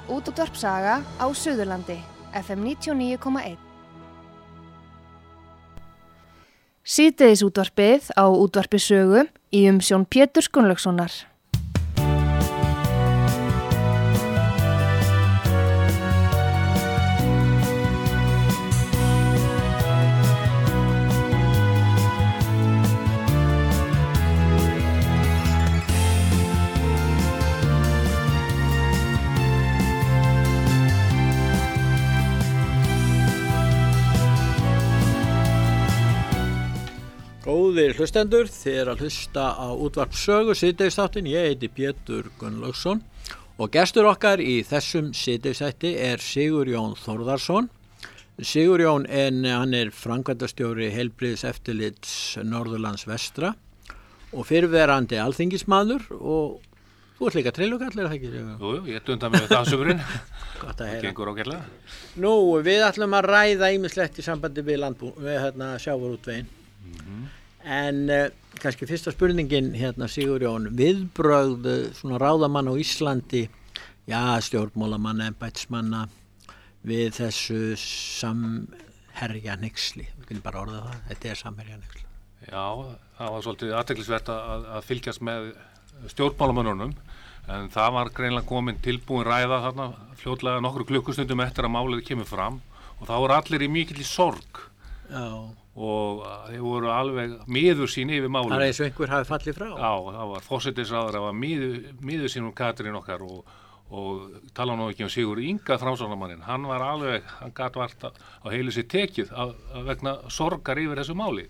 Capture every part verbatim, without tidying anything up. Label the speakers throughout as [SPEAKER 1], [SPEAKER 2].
[SPEAKER 1] Útútvarp Saga á Suðurlandi, F M níutíu og níu komma eitt. Síðdegisútvarpið á Útvarpi Sögu í umsjón Péturs Gunnlaugssonar.
[SPEAKER 2] Góðir hlustendur, þið er að hlusta á Útvarp Sögu síðdegisþáttinn. Ég heiti Pétur Gunnlaugsson og gestur okkar í þessum síðdegisþætti er Sigurjón Þórðarson. Sigurjón en hann er framkvæmdastjóri heilbrigðiseftirlits Norðurlands vestra og fyrrverandi alþingismaður og þú ert líka trillugall, er það ekki?
[SPEAKER 3] Jú, ég dundar mig við það Sigurinn.
[SPEAKER 2] Gott að heyra.
[SPEAKER 3] Gengur ágætlega.
[SPEAKER 2] Nú, við ætlum að ræða ýmislegt í sambandi við landbú, við hérna sjávarútveginn. Mm-hmm. En uh, kannski fyrsta spurningin hérna Sigurjón, viðbrögð svona ráðamann á Íslandi, já stjórnmálamanna, embættismanna við þessu samherjanexli, við kunum bara orða það, þetta er samherjanexli.
[SPEAKER 3] Já, það var svolítið athyglisvert að, að fylgjast með stjórnmálamönnunum, en það var greinilega komin tilbúin ræða þarna fljótlega nokkru klukkustundum eftir að málið kemur fram og þá voru allir í mikilli sorg. Já. Og þeir voru alveg miður sín yfir málum.
[SPEAKER 2] Það er eins og einhver hafi fallið frá.
[SPEAKER 3] Já, það var forsætisráðherra, það var miður, miður sín um Katrín okkar og, og tala nú ekki um Sigurð Inga framsóknarmanninn. Hann var alveg, hann gat vart á heilu sér tekið að, að vegna sorgar yfir þessu máli.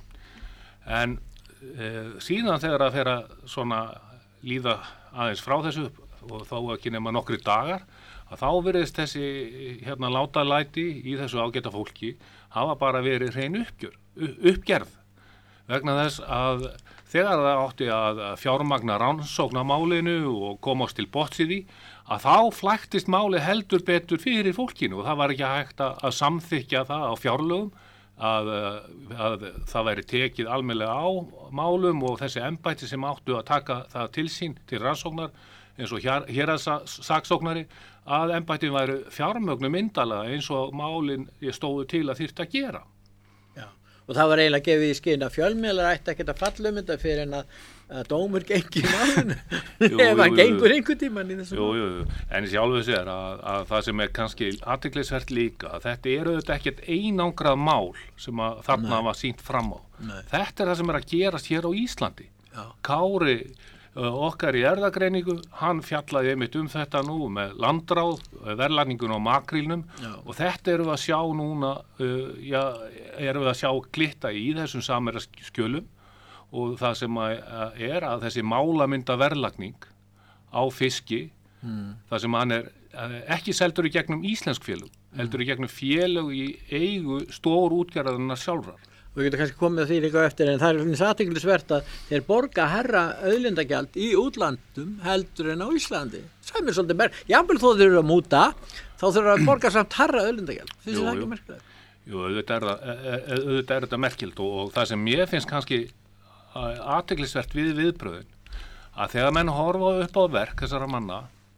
[SPEAKER 3] En e, síðan þegar að fer að svona líða aðeins frá þessu og þá ekki nema nokkri dagar, að þá virðist þessi hérna látalæti í þessu ágæta fólki hafa bara verið hrein uppgjör, uppgerð vegna þess að þegar það átti að fjármagna rannsóknarmálinu og komast til botns í því að þá flæktist máli heldur betur fyrir fólkinu og það var ekki hægt að, að samþykkja það á fjárlögum að, að það væri tekið almennilega á málum og þessi embætti sem áttu að taka það til sín til rannsóknar eins og hér, héraðssaksóknari að embættin væri fjármögnum myndalega eins og málin stóðu til að þyrfti að gera.
[SPEAKER 2] Já, og það var eiginlega gefið í skyn að fjölmiðlar ætti ekkert að falla um þetta fyrir en að, að dómur gengi í málinu ef hann gengur einhvern tímann í þessu.
[SPEAKER 3] Jú, jú, jú, en sjálfur sér að, að það sem er kannski athyglisvert líka, að þetta er auðvitað ekkert einangrað mál sem að þarna var sýnt fram á. Nei. Þetta er það sem er að gerast hér á Íslandi. Já. Kári okkar í erfðagreiningu, hann fjallaði einmitt um þetta nú með landráð, verðlagningun á makrílnum og þetta erum við að sjá núna, uh, já, erum við að sjá glitta í þessum samherjaskjölum og það sem að er að þessi málamynda verðlagning á fiski, mm. það sem hann er ekki seldur í gegnum íslensk félög, mm. heldur í gegnum félög í eigu stór útgerðarinnar sjálfrar.
[SPEAKER 2] Við getum kannski komið að því líka eftir en það er svona athyglisvert að þeir borga herra auðlindagjald í útlandum heldur en á Íslandi. Það er svolítið merk. Jafnvel þó þeir eru að múta, þá þurfa að borga samt herra auðlindagjald. Finnst þið það ekki merkilegt?
[SPEAKER 3] Jú, auðvitað er, auðvitað er þetta merkilt og, og það sem mér finnst kannski athyglisvert við viðbröðin að þegar menn horfa upp á verk þessara manna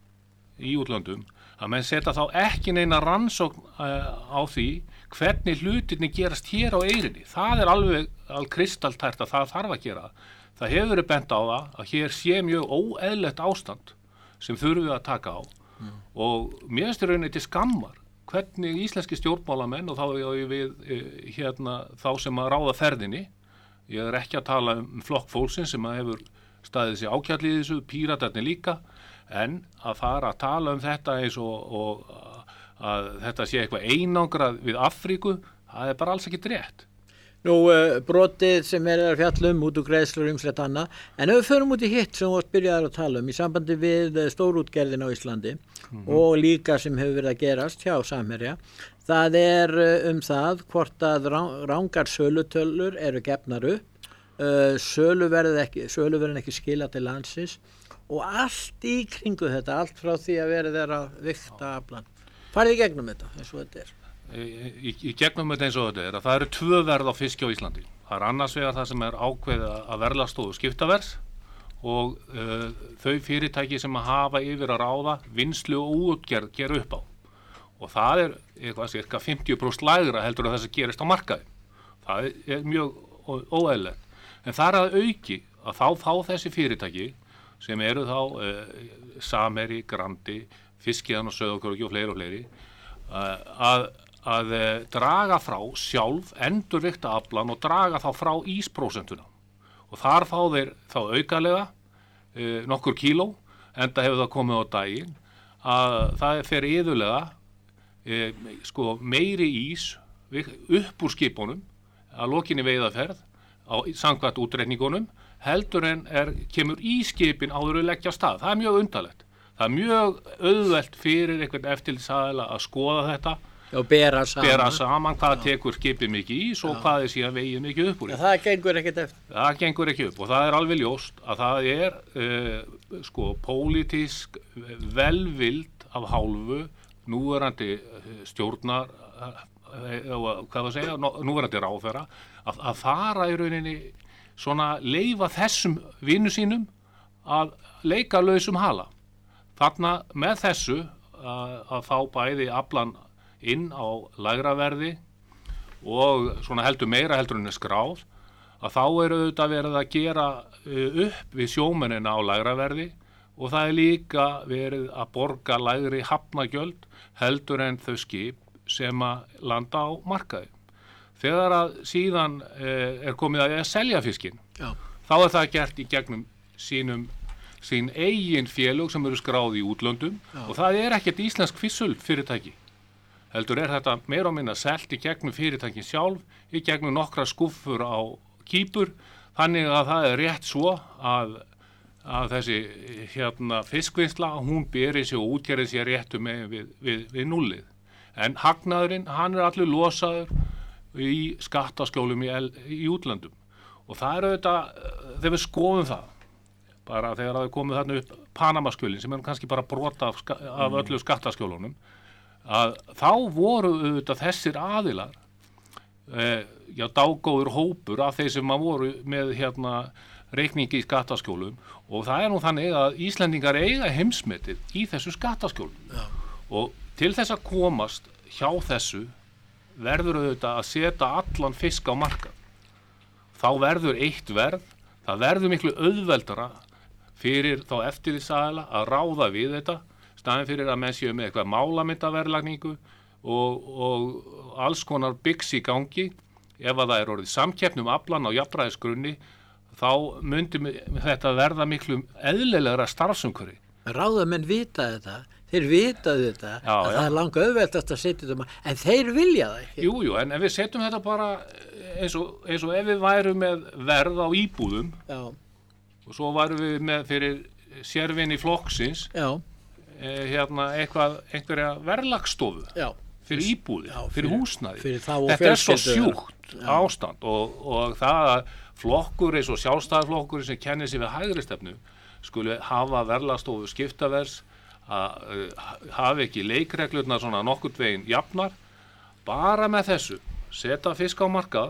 [SPEAKER 3] í útlandum að menn setja þá ekki neina rannsókn á því hvernig hlutirni gerast hér á eyrinni. Það er alveg alveg kristaltært að það þarf að gera. Það hefur verið bent á það að hér sé mjög óeðlilegt ástand sem þurfum við að taka á mm. og mér finnst í rauninni til skammar hvernig íslenski stjórnmálamenn og þá er ég við hérna þá sem að ráða ferðinni. Ég er ekki að tala um flokk fólksins sem að hefur staðið sig ákjalli í þessu, píratarnir líka, en að fara að tala um þetta eins og, og að þetta sé eitthvað einangrað við Afríku, það er bara alls ekki rétt.
[SPEAKER 2] Nú, uh, brotið sem er að fjalla um út úr greiðslur ymslegt annað, en ef við förum út í hitt sem við byrjaðum að tala um í sambandi við stórútgerðin á Íslandi mm-hmm. og líka sem hefur verið að gerast hjá Samherja, það er um það hvort að rangar sölutölur eru gefnar upp, uh, söluverðin ekki, söluverðin ekki skila til landsins og allt í kringu þetta, allt frá því að vera þeirra vikta aflan. Farið í gegnum þetta eins og þetta er?
[SPEAKER 3] Í, í, í gegnum þetta eins og þetta er að það eru tvö verð á fiski á Íslandi. Það er annars vegar það sem er ákveðið að verðlagsstofu skiptaverðs og uh, þau fyrirtæki sem að hafa yfir að ráða vinnslu og útgerð gera upp á. Og það er eitthvað cirka fimmtíu prósent lægra heldur að þess að gerist á markaði. Það er mjög óeðlilegt. En það er að auki að þá fá þessi fyrirtæki sem eru þá uh, Samherji, Grandi, Fiskiðan og Sauðárkróki og fleiri og fleiri uh, að, að uh, draga frá sjálf endurvigta aflan og draga þá frá ísprósentuna. Og þar fá þeir þá aukalega uh, nokkur kíló, enda hefur það komið á daginn, að það fer iðulega uh, sko, meiri ís upp úr skipunum að lokinni veiðaferð á samkvæmt útreikningunum heldur en er, kemur í skipin áður að leggja af stað. Það er mjög undarlegt. Það er mjög auðvelt fyrir einhvern eftirlitsaðila að skoða þetta
[SPEAKER 2] og bera saman,
[SPEAKER 3] bera saman hvað tekur skipið mikið í og hvað er síðan vegið mikið upp úr.
[SPEAKER 2] Ja, það gengur ekkert eftir.
[SPEAKER 3] Það gengur ekki upp og það er alveg ljóst að það er uh, sko pólitísk velvild af hálfu núverandi stjórnar uh, hvað það segja, núverandi ráðherra að, að fara í rauninni svona leyfa þessum vinnu sínum að leika lausum hala. Þarna með þessu að, að fá bæði aflan inn á lægra verði og svona heldur meira heldur en er skráð, að þá er auðvitað verið að gera upp við sjómennina á lægra verði og það er líka verið að borga lægri hafnagjöld heldur en þau skip sem að landa á markaði. Þegar að síðan er komið að selja fiskinn, Já. Þá er það gert í gegnum sínum sín eigin félög sem eru skráð í útlöndum Já. Og það er ekkert íslensk fissul fyrirtæki. Heldur er þetta meira og minna selt í gegnum fyrirtækin sjálf, í gegnum nokkra skúffur á Kýpur, þannig að það er rétt svo að, að þessi hérna, fiskvinnsla, hún beri sig og útgerði sér réttu með við, við, við nullið. En hagnaðurinn, hann er allir losaður í skattaskjólum í, í útlöndum. Og það er auðvitað, þegar við skoðum það, bara þegar það er komið þarna upp Panamaskjölin, sem er kannski bara brota af, ska, af öllu skattaskjólunum, að þá voru auðvitað þessir aðilar, eh, já, dágóður hópur af þeir sem voru með hérna reikningi í skattaskjólum og það er nú þannig að Íslendingar eiga heimsmetið í þessu skattaskjólum. Já. Og til þess að komast hjá þessu verður auðvitað að setja allan fisk á markað. Þá verður eitt verð, það verður miklu auðveldara fyrir þá eftirlitsaðila að ráða við þetta, staðin fyrir að menn séu með eitthvað málamyndaverðlagningu og, og alls konar byggs í gangi. Ef að það er orðið samkeppni um aflan á jafnræðisgrunni, þá myndi þetta verða miklu eðlilegra starfsumhverfi.
[SPEAKER 2] Ráðamenn vita þetta, þeir vita þetta, já, að já. Það er langa auðveldast að setja þetta, en þeir vilja það ekki.
[SPEAKER 3] Jú, jú, en ef við setjum þetta bara eins og, eins og ef við værum með verð á íbúðum, já. Og svo værum við með fyrir sérvinni flokksins, eh, hérna eitthvað, einhverja verðlagsstofu fyrir íbúði, já, fyrir, fyrir húsnæði. Fyrir þetta er svo sjúkt já. Ástand og, og það að flokkur eins og sjálfstæðarflokkur sem kennir sig við hægri stefnu skuli hafa verðlagsstofu skiptavers, að uh, hafa ekki leikreglurnar svona nokkurt veginn jafnar, bara með þessu setja fisk á markað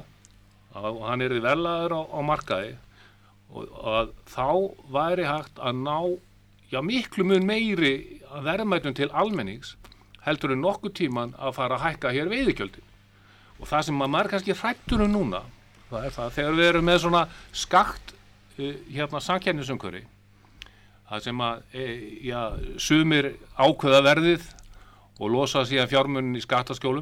[SPEAKER 3] og hann er verðlaður á, á markaði og, og þá væri hægt að ná já, miklu mun meiri verðmætum til almennings heldur en nokkuð tíman að fara að hækka hér veiðigjöldin. Og það sem maður kannski hrættur um núna, það er það þegar við erum með svona skakt uh, hérna samkeppnisumhverfi, það sem að, e, já, sumir ákveða verðið og losa síðan fjármunin í skattaskjólum,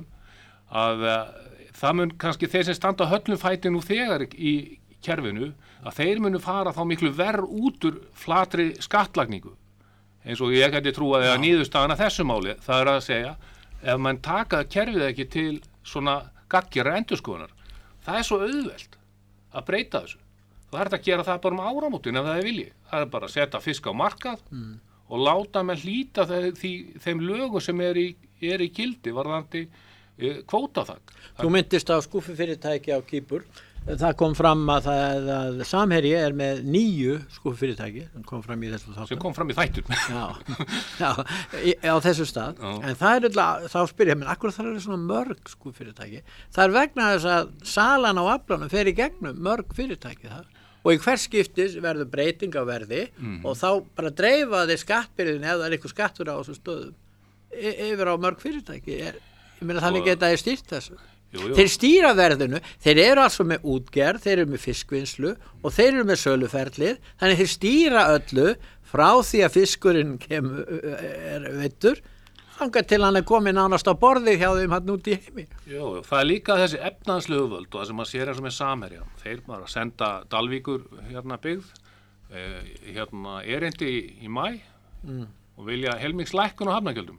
[SPEAKER 3] að e, það mun kannski þeir sem standa höllum fæti nú þegar í kerfinu, að þeir munu fara þá miklu verð út úr flatri skattlagningu. Eins og ég gæti trúa að niðurstaðan að þessu máli, það er að segja, ef mann taka kerfið ekki til svona gaggjara endurskoðunar, það er svo auðvelt að breyta þessu. Það er að gera það bara um áramótin ef það er vilji. Það er bara að setja fisk á markað mm. og láta með hlýta þeir, því, þeim lögum sem er í, er í gildi varðandi e, kvótaþak.
[SPEAKER 2] Þú myndist á skúffufyrirtæki á Kýpur. Það kom fram að, það, að Samherji er með níu skúffufyrirtæki. Það kom fram í þessu þáttum.
[SPEAKER 3] Sem kom fram í þættum.
[SPEAKER 2] Já, já í, á þessu stað. Já. En það er alltaf, þá spyr ég, menn, akkur það er svona mörg skúffufyrirtæki. Það er vegna þess að salan á aflanum fer í gegnum mörg fyrirtæki það. og í hvers skiptis verður breyting á verði mm. og þá bara dreifa þeir skattbyrðin ef það er eitthvað skattur á þessu stöðum y- yfir á mörg fyrirtæki. Ég, ég meina þannig geta þeir stýrt þessu. Jú, jú. Þeir stýra verðinu, þeir eru altså með útgerð, þeir eru með fiskvinnslu og þeir eru með söluferlið, þannig þeir stýra öllu frá því að fiskurinn kemur, er veittur, þangað til hann er komin nánast á borði hjá þeim hann út í heimi.
[SPEAKER 3] Jú, það er líka þessi efnahagslegu völd og það sem maður sér eins og með Samherja. Þeir bara senda Dalvíkur hérna byggð, eh, hérna erindi í, í maí mm. og vilja helmingslækkun á hafnargjöldum.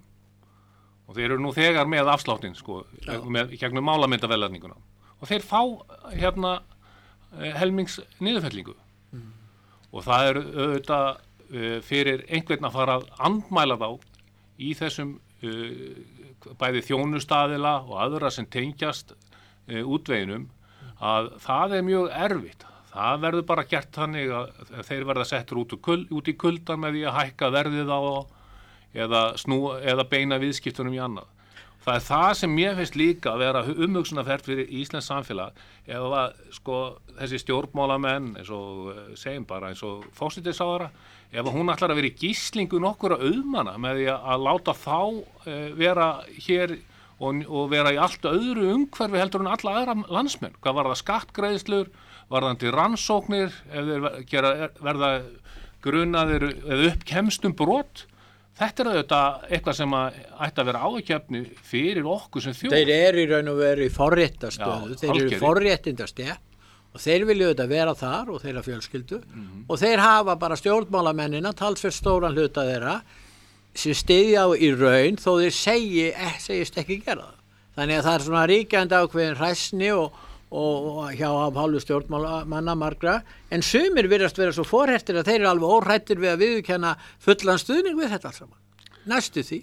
[SPEAKER 3] Og þeir eru nú þegar með afsláttinn, sko, Já. með gegnum málamyndaverðlagninguna. Og þeir fá hérna helmings niðurfellingu. Mm. Og það er auðvitað uh, fyrir einhvern að fara að andmæla þá í þessum uh, bæði þjónustaðila og aðra sem tengjast uh, útveginum að það er mjög erfitt. Það verður bara gert þannig að þeir verða settur út, kul, út í kuldan með því að hækka verðið á eða, snú, eða beina viðskiptunum í annað. Það er það sem mér finnst líka að vera umhugsunarvert fyrir Íslands samfélag ef að sko, þessi stjórnmálamenn eins og segjum bara eins og forsætisráðherra, ef hún ætlar að vera í gíslingu nokkura auðmanna með því að láta þá e, vera hér og, og vera í allt öðru umhverfi heldur en alla aðra landsmenn. Hvað var það skattgreiðslur, varðandi rannsóknir, ef þeir gera, verða grunaðir eða uppkemstum brot. Þetta er auðvitað eitthvað sem að ætti að vera áhyggjuefni fyrir okkur sem þjóð.
[SPEAKER 2] Þeir eru í raun og veru í forréttastöðu, þeir eru í forréttindastétt og þeir vilja auðvitað vera þar og þeirra fjölskyldu mm-hmm. og þeir hafa bara stjórnmálamennina, talsvert stóran hluta þeirra sem styðja á í raun þó þeir segi, eh, segist ekki gera það. Þannig að það er svona ríkjandi ákveðin hræsni og og hjá af hálfu stjórnmálamanna margra, en sumir virðast vera svo forhertir að þeir eru alveg óhrættir við að viðurkenna fullan stuðning við þetta alls saman. Næstu því.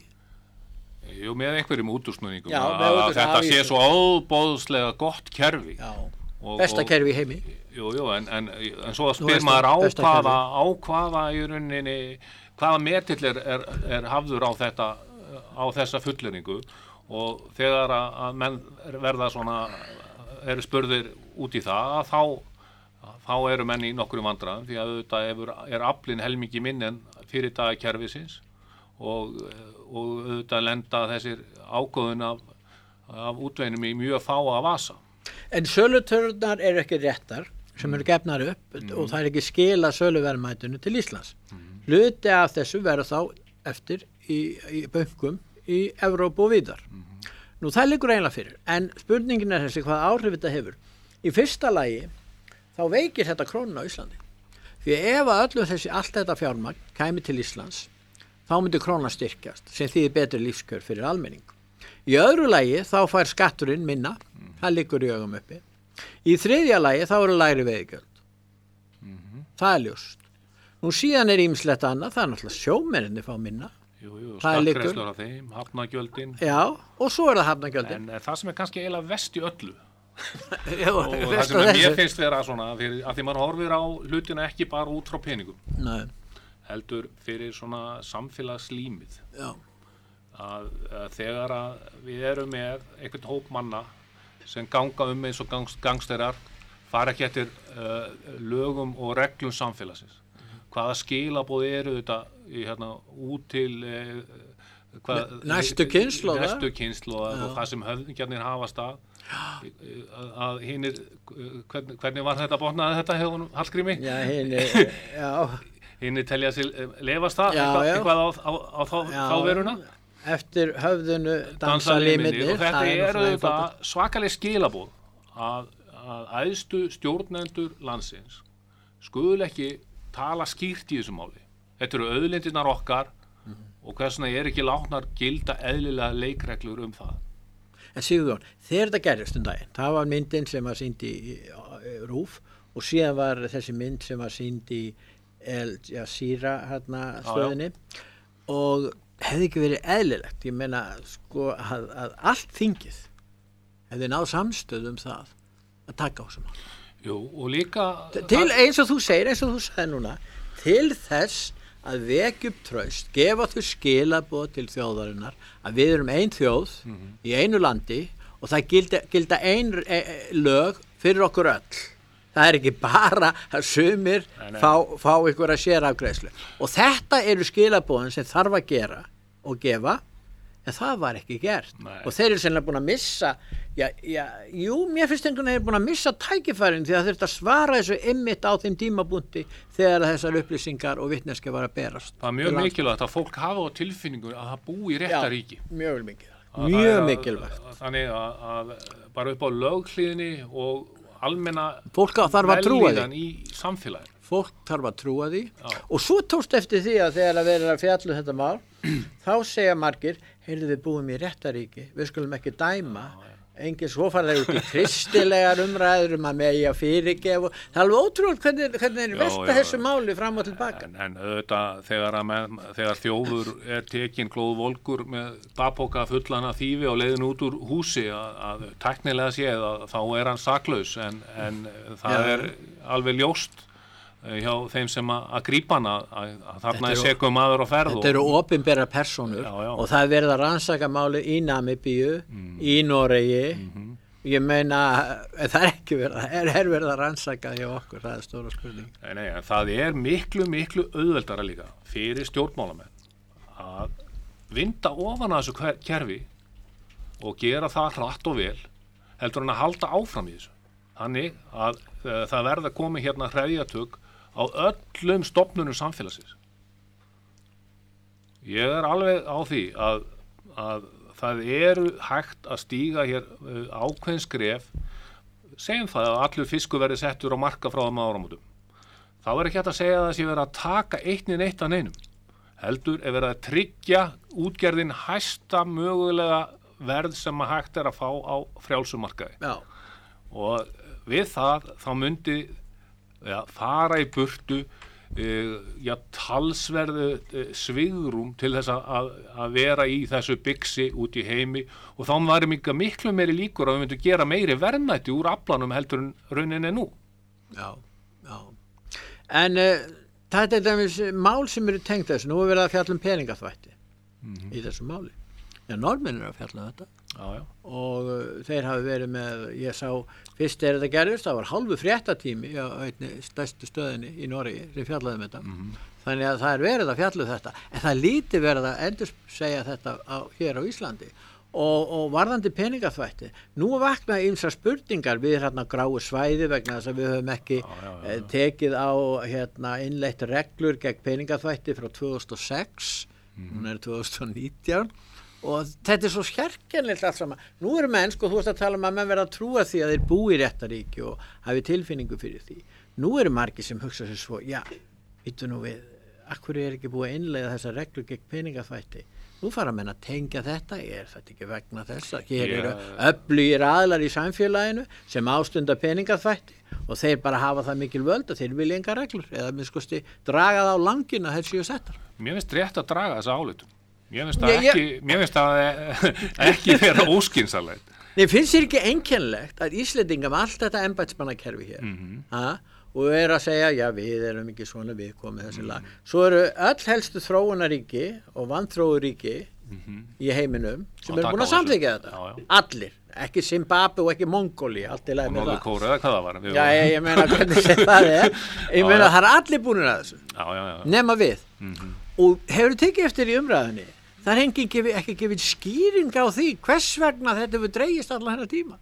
[SPEAKER 3] Jú, með einhverjum útúrsnúningum að, að þetta sé svo óbóðslega gott kerfi.
[SPEAKER 2] Já, besta kerfi í heimi.
[SPEAKER 3] Jú, jú, en, en, en svo spyr besta, maður á hvaða, á hvaða í rauninni, hvaða metill er, er, er hafður á þetta, á þessa fulleringu og þegar að, að menn verða svona eru spurðir út í það að þá, þá eru menn í nokkrum vandræðum því að auðvitað er aflinn helmingi minn en fyrir dagakerfisins og, og auðvitað lenda þessir ágóðun af, af útveginum í mjög fáa vasa.
[SPEAKER 2] En sölutörurnar eru ekki réttar sem eru gefnar upp mm. og það er ekki skila söluverðmætinu til Íslands. Mm. Hluti af þessu verður þá eftir í, í bönkum í Evrópu og víðar. Mm. Nú það liggur eiginlega fyrir, en spurningin er þessi hvað áhrif þetta hefur. Í fyrsta lagi þá veikir þetta krónuna á Íslandi. Því ef að öllum þessi allt þetta fjármagn kæmi til Íslands, þá myndi krónan styrkjast, sem þýðir betri lífskjör fyrir almenning. Í öðru lagi þá fær skatturinn minna, mm. það liggur í augum uppi. Í þriðja lagi þá eru lægri veiðigjöld. Mm-hmm. Það er ljóst. Nú síðan er ýmislegt annað, það er náttúrulega sjómennirnir fá minna.
[SPEAKER 3] Jú, jú, skattgreiðslur af þeim, hafnagjöldin.
[SPEAKER 2] Já, og svo er það hafnagjöldin.
[SPEAKER 3] En það sem er kannski eiginlega verst í öllu.
[SPEAKER 2] Já,
[SPEAKER 3] og það sem er mér finnst vera svona, fyrir, að því maður horfir á hlutina ekki bara út frá peningum.
[SPEAKER 2] Nei.
[SPEAKER 3] Heldur fyrir svona samfélagslímið.
[SPEAKER 2] Já.
[SPEAKER 3] Að, að þegar að við erum með einhvern hóp manna sem ganga um eins og gangs, gangsterar, fara ekki eftir uh, lögum og reglum samfélagsins. Hvaða skilaboð eru þetta í, hérna, út til eh, hvað,
[SPEAKER 2] næstu kynslóða
[SPEAKER 3] næstu kynslóða og það sem höfðingjarnir hafa stað að, að hinir hvernig, hvernig var þetta botnaði þetta hefur Hallgrími?
[SPEAKER 2] Já, hinir já.
[SPEAKER 3] Hinir telja sig lefast það
[SPEAKER 2] já,
[SPEAKER 3] eitthvað,
[SPEAKER 2] já.
[SPEAKER 3] eitthvað á, á, á þá, þá veruna
[SPEAKER 2] eftir höfðunu dansa limirnir
[SPEAKER 3] og þetta eru þetta svakaleg skilaboð að, að æðstu stjórnendur landsins skul ekki tala skýrt í þessu máli. Þetta eru auðlindirnar okkar mm-hmm. og hversna er ekki látnar gilda eðlilega leikreglur um það.
[SPEAKER 2] En Sigurjón, þegar þetta gerðist um daginn, það var myndin sem var sýnd í, í, í RÚV og síðan var þessi mynd sem var sýnd í El Jazeera hérna stöðinni já, já. Og hefði ekki verið eðlilegt, ég meina sko að, að allt þingið hefði náð samstöð um það að taka á þessu máli.
[SPEAKER 3] Jú, og líka
[SPEAKER 2] til eins og þú segir, eins og þú sagði núna til þess að vekja upp traust gefa þau skilaboð til þjóðarinnar að við erum ein þjóð mm-hmm. í einu landi og það gilda, gilda ein e, lög fyrir okkur öll Það er ekki bara að sumir
[SPEAKER 3] nei, nei.
[SPEAKER 2] fá, fá ykkur að sérafgreiðslu. Og þetta eru skilabóðin sem þarf að gera og gefa, en það var ekki gert.
[SPEAKER 3] Nei. Og
[SPEAKER 2] þeir eru sennilega búin að missa, já, já, jú, mér finnst einhvern veginn búin að missa tækifærin því að þurft að svara þessu einmitt á þeim tímabúndi þegar þessar upplýsingar og vitneski var að berast.
[SPEAKER 3] Það er mjög mikilvægt að fólk hafa á tilfinningu að það búi í réttaríki.
[SPEAKER 2] Já, mjög mikilvægt. Mjög mikilvægt.
[SPEAKER 3] Þannig að, að bara upp á löghlíðinni og almenna
[SPEAKER 2] fólk þarf að trúa því
[SPEAKER 3] í samfélaginu.
[SPEAKER 2] Fólk þarf að trúa því.
[SPEAKER 3] Já.
[SPEAKER 2] Og svo tókst eftir því að þegar að vera að fjalla þetta mál, þá segja margir, heyrðu við búum í réttaríki, við skulum ekki dæma, engin svo farið út í kristilegar umræður um að megja fyrirgef og það er alveg ótrúlega hvernig, hvernig er velta þessu máli fram og tilbaka.
[SPEAKER 3] En, en auðvitað þegar, með, þegar þjófur er tekin glóðvolgur með bakpoka fullan af þýfi og leiðin út úr húsi að, að tæknilega séð að þá er hann saklaus en, en það já. Er alveg ljóst hjá þeim sem að, að grípa hana að, að þarna er sekum maður á ferð.
[SPEAKER 2] Þetta eru opinberar persónur já, já. Og það er verið að rannsaka máli í Namibíu, mm. í Noregi, mm-hmm. ég meina það er ekki verið, er, er verið að rannsaka hjá okkur, það er stóra spurning.
[SPEAKER 3] Nei, nei, það er miklu, miklu auðveldara líka fyrir stjórnmálamenn að vinda ofan að þessu kerfi og gera það hratt og vel heldur en að halda áfram í þessu. Þannig að uh, það verða að koma hérna hreðjatök á öllum stofnunum samfélagsins. Ég er alveg á því að, að það eru hægt að stíga hér ákveðin skref, segjum það að allur fiskur verði settur á marka frá þeim áramótum. Þá er ekki hægt að segja að það sé verið að taka eitt niður eitt að neinum. Heldur er verið að tryggja útgerðin hæsta mögulega verð sem að hægt er að fá á frjálsumarkaði.
[SPEAKER 2] Já.
[SPEAKER 3] Og við það þá myndi ja, fara í burtu uh, ja, talsverðu uh, svigrum til þess að, að vera í þessu byggsi út í heimi og þá væri miklu, miklu meiri líkur að við myndum gera meiri verðmæti úr aflanum heldur en raunin er nú.
[SPEAKER 2] Já, já. En uh, þetta er dæmis mál sem eru tengt þessu. Nú er verið að fjalla um peningaþvætti mm-hmm. í þessu máli. Já, Norðmenn eru að fjalla um þetta.
[SPEAKER 3] Já, já.
[SPEAKER 2] Og uh, þeir hafi verið með, ég sá fyrst er þetta gerðist, það var hálfu fréttatími á einni stærstu stöðinni í Noregi sem fjallaði um þetta. Mm-hmm. Þannig að það er verið að fjalla um þetta, en það er lítið verið að endur segja þetta á, hér á Íslandi og, og varðandi peningaþvætti. Nú vakna ýmsar spurningar við hérna gráu svæði vegna þess að við höfum ekki já, já, já, já. tekið á hérna innleitt reglur gegn peningaþvætti frá tvö þúsund og sex, mm-hmm. hún er tvö þúsund og nítján. Og þetta er svo skerkenlegt allt saman. Nú eru menn, sko, þú veist að tala um að menn verða að trúa því að þeir búi í réttaríki og hafi tilfinningu fyrir því. Nú eru margir sem hugsa sér svo, já, vittu nú við, akkur er ekki búið að innleiða þessa reglur gegn peningaþvætti. Nú fara menn að tengja þetta, er þetta ekki vegna þess að hér eru öflugir aðlar í samfélaginu sem ástunda peningaþvætti og þeir bara hafa það mikil völd að þeir vilja enga reglur eða með skosti draga það á langin að þessu settar.
[SPEAKER 3] Mér finnst rétt að draga þessa álitum. Mér finnst það ekki, mér finnst það ekki vera óskynsamlegt.
[SPEAKER 2] Nei, finnst þér ekki einkennilegt að Íslendingar með allt þetta embættismannakerfi hér mm-hmm. ha, og er að segja, já við erum ekki svona við komið þessi lag. Svo eru öll helstu þróunaríki og vanþróuríki mm-hmm. í heiminum sem eru búin að samþykkja þetta. Já, já. Allir, ekki Zimbabwe og ekki Mongóli, allt í lagi með það.
[SPEAKER 3] Norður-Kóru eða hvað það var.
[SPEAKER 2] Já, ég, ég meina hvernig sem það er. Ég meina það er allir búin að þessu.
[SPEAKER 3] Já, já, já.
[SPEAKER 2] Nema við. Mm-hmm. Og hefur tekið eftir í umræðinni? Það er engin gefi, ekki gefið skýring á því hvers vegna þetta hefur dreigist allan hennar tíma.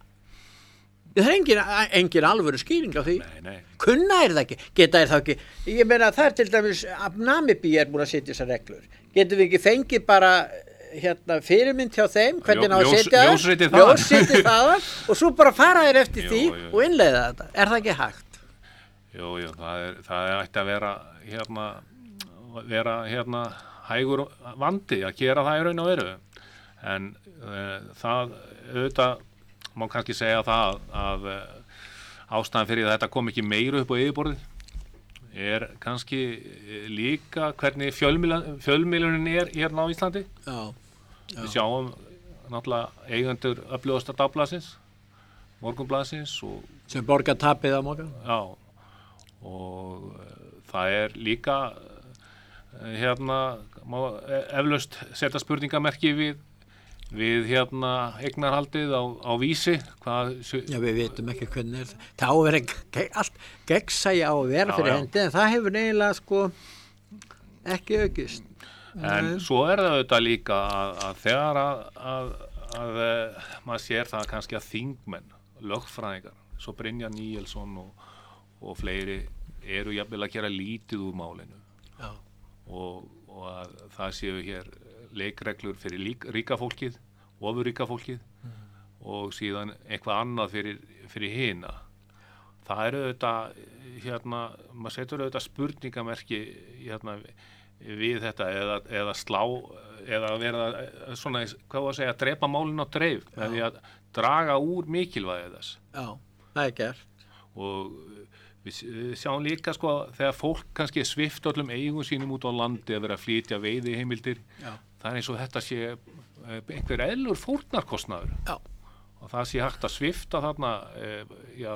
[SPEAKER 2] Það er engin, engin alvöru skýring á því.
[SPEAKER 3] Nei, nei.
[SPEAKER 2] Kunna er það ekki, geta er það ekki. Ég meina það er til dæmis, Namibíu er búin að setja þessar reglur. Getum við ekki fengið bara hérna, fyrirmynd hjá þeim, hvernig ná að setja það, ljóssetja það og svo bara fara þér eftir jú, því jú. Og innleiða þetta. Er það ekki hægt?
[SPEAKER 3] Jú, jú, það er, það er ætti að vera hérna, vera hérna, hægur vandi að gera það í raun og veru en uh, það auðvitað má kannski segja það að uh, ástæðan fyrir að þetta kom ekki meira upp á yfirborðið er kannski líka hvernig fjölmiðlunin er hérna á Íslandi.
[SPEAKER 2] Já, já. Við
[SPEAKER 3] sjáum náttúrulega eigendur öflugasta dagblaðsins, Morgunblaðsins og
[SPEAKER 2] sem borgar tapið á morgun.
[SPEAKER 3] Já, og uh, það er líka hérna má eflaust setja spurningamerki við við hérna eignarhaldið á, á Vísi. Hvað,
[SPEAKER 2] Já, við veitum ekki hvernig er það. Það á að vera ge allt gegnsæja á að vera
[SPEAKER 3] Já,
[SPEAKER 2] fyrir
[SPEAKER 3] já.
[SPEAKER 2] hendi, en það hefur eiginlega sko ekki aukist.
[SPEAKER 3] En
[SPEAKER 2] Nei.
[SPEAKER 3] svo er það auðvitað líka að, að þegar að, að, að, að maður sér það kannski að þingmenn, lögfræðingar, svo Brynjar Níelsson og, og fleiri eru jafnvel að gera lítið úr málinu
[SPEAKER 2] Já.
[SPEAKER 3] og, og að það séu hér leikreglur fyrir lík, ríka fólkið, ofurríka fólkið mm. og síðan eitthvað annað fyrir, fyrir hina. Það eru auðvitað, hérna, maður setur auðvitað spurningamerki hérna við þetta eða, eða slá eða vera svona, hvað var að segja, að drepa málinn á dreif með því að draga úr mikilvægi þess.
[SPEAKER 2] Já, það er gert.
[SPEAKER 3] Og við, við sjáum líka sko þegar fólk kannski er svift öllum eigum sínum út á landi að vera að flytja veiðiheimildir,
[SPEAKER 2] Já.
[SPEAKER 3] það er eins og þetta sé einhver eðlur fórnarkostnaður.
[SPEAKER 2] Já.
[SPEAKER 3] Og það sé hægt að svifta þarna e, já,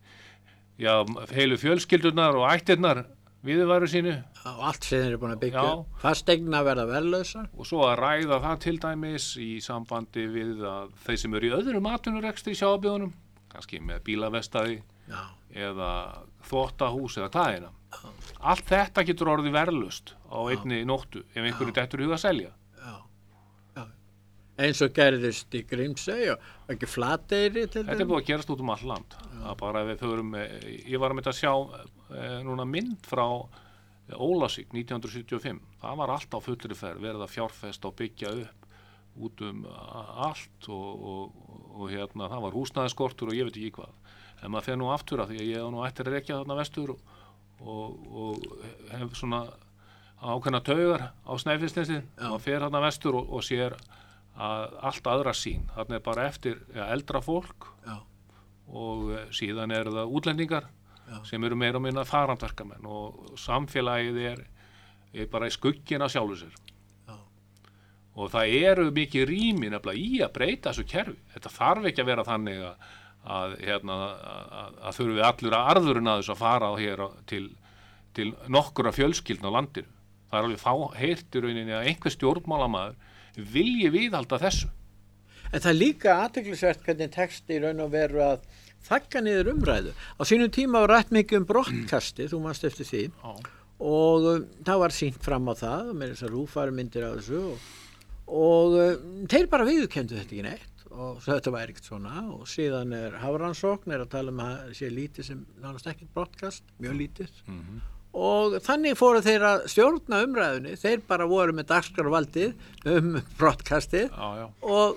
[SPEAKER 3] já, heilu fjölskyldunar og ættirnar viðurværu sínu.
[SPEAKER 2] Og allt sem þeir eru búin að byggja.
[SPEAKER 3] Já.
[SPEAKER 2] Fastegna verða verðlausar.
[SPEAKER 3] Og svo að ræða það til dæmis í sambandi við að þeir sem eru í öðrum atvinnurekstri í sjávarbyggðunum, kannski með bílavestaði
[SPEAKER 2] Já.
[SPEAKER 3] eða þvottahús eða hvaðina. Allt þetta getur orðið verðlaust á einni nóttu ef einhverju dettur í hug að selja.
[SPEAKER 2] Já. Já. Eins og gerðist í Grímsey og ekki Flateyri til
[SPEAKER 3] Þetta er búið að gerast út um all land. Það bara við förum, ég var að mynda að sjá e, núna mynd frá Ólafsvík nítján hundruð sjötíu og fimm. Það var allt á fullri ferð, verið að fjárfesta og byggja upp út um allt og, og, og hérna það var húsnæðiskortur og ég veit ekki hvað. En maður fer nú aftur að því að ég hef nú ættir að rekja þarna vestur og, og, og hef svona ákveðna taugar á Snæfellsnesið. Maður fer þarna vestur og, og sér að allt aðra sín. Þarna er bara eftir ja, eldra fólk
[SPEAKER 2] Já.
[SPEAKER 3] og síðan eru það útlendingar
[SPEAKER 2] Já.
[SPEAKER 3] sem eru meira og minna farandverkamenn og samfélagið er, er bara í skuggina sjálfu sér.
[SPEAKER 2] Já.
[SPEAKER 3] Og það eru mikið rými nefnilega í að breyta þessu kerfi. Þetta þarf ekki að vera þannig að, að, hérna, að, að þurfi allur að arðurinn að þessu að fara á hér á, til, til nokkura fjölskyldna á landinu. Það er alveg fá heyrt í rauninni að einhver stjórnmálamaður vilji viðhalda þessu.
[SPEAKER 2] En það er líka athyglisvert hvernig texti í raun og veru að þakka niður umræðu. Á sínum tíma var rætt mikið um brottkasti, þú manst eftir því,
[SPEAKER 3] Já.
[SPEAKER 2] og um, það var sýnt fram á það, með þessar rúfari myndir á þessu, og, og um, þeir bara viðurkenndu þetta ekki neitt, og þetta var ekkert svona, og síðan er Hafrannsókn er að tala um að sé lítið sem nánast ekkert brottkast, mjög lítið,
[SPEAKER 3] Mm-hmm.
[SPEAKER 2] og þannig fóru þeir að stjórna umræðunni, þeir bara voru með dagskrárvaldið um brottkastið,
[SPEAKER 3] Já, já.
[SPEAKER 2] og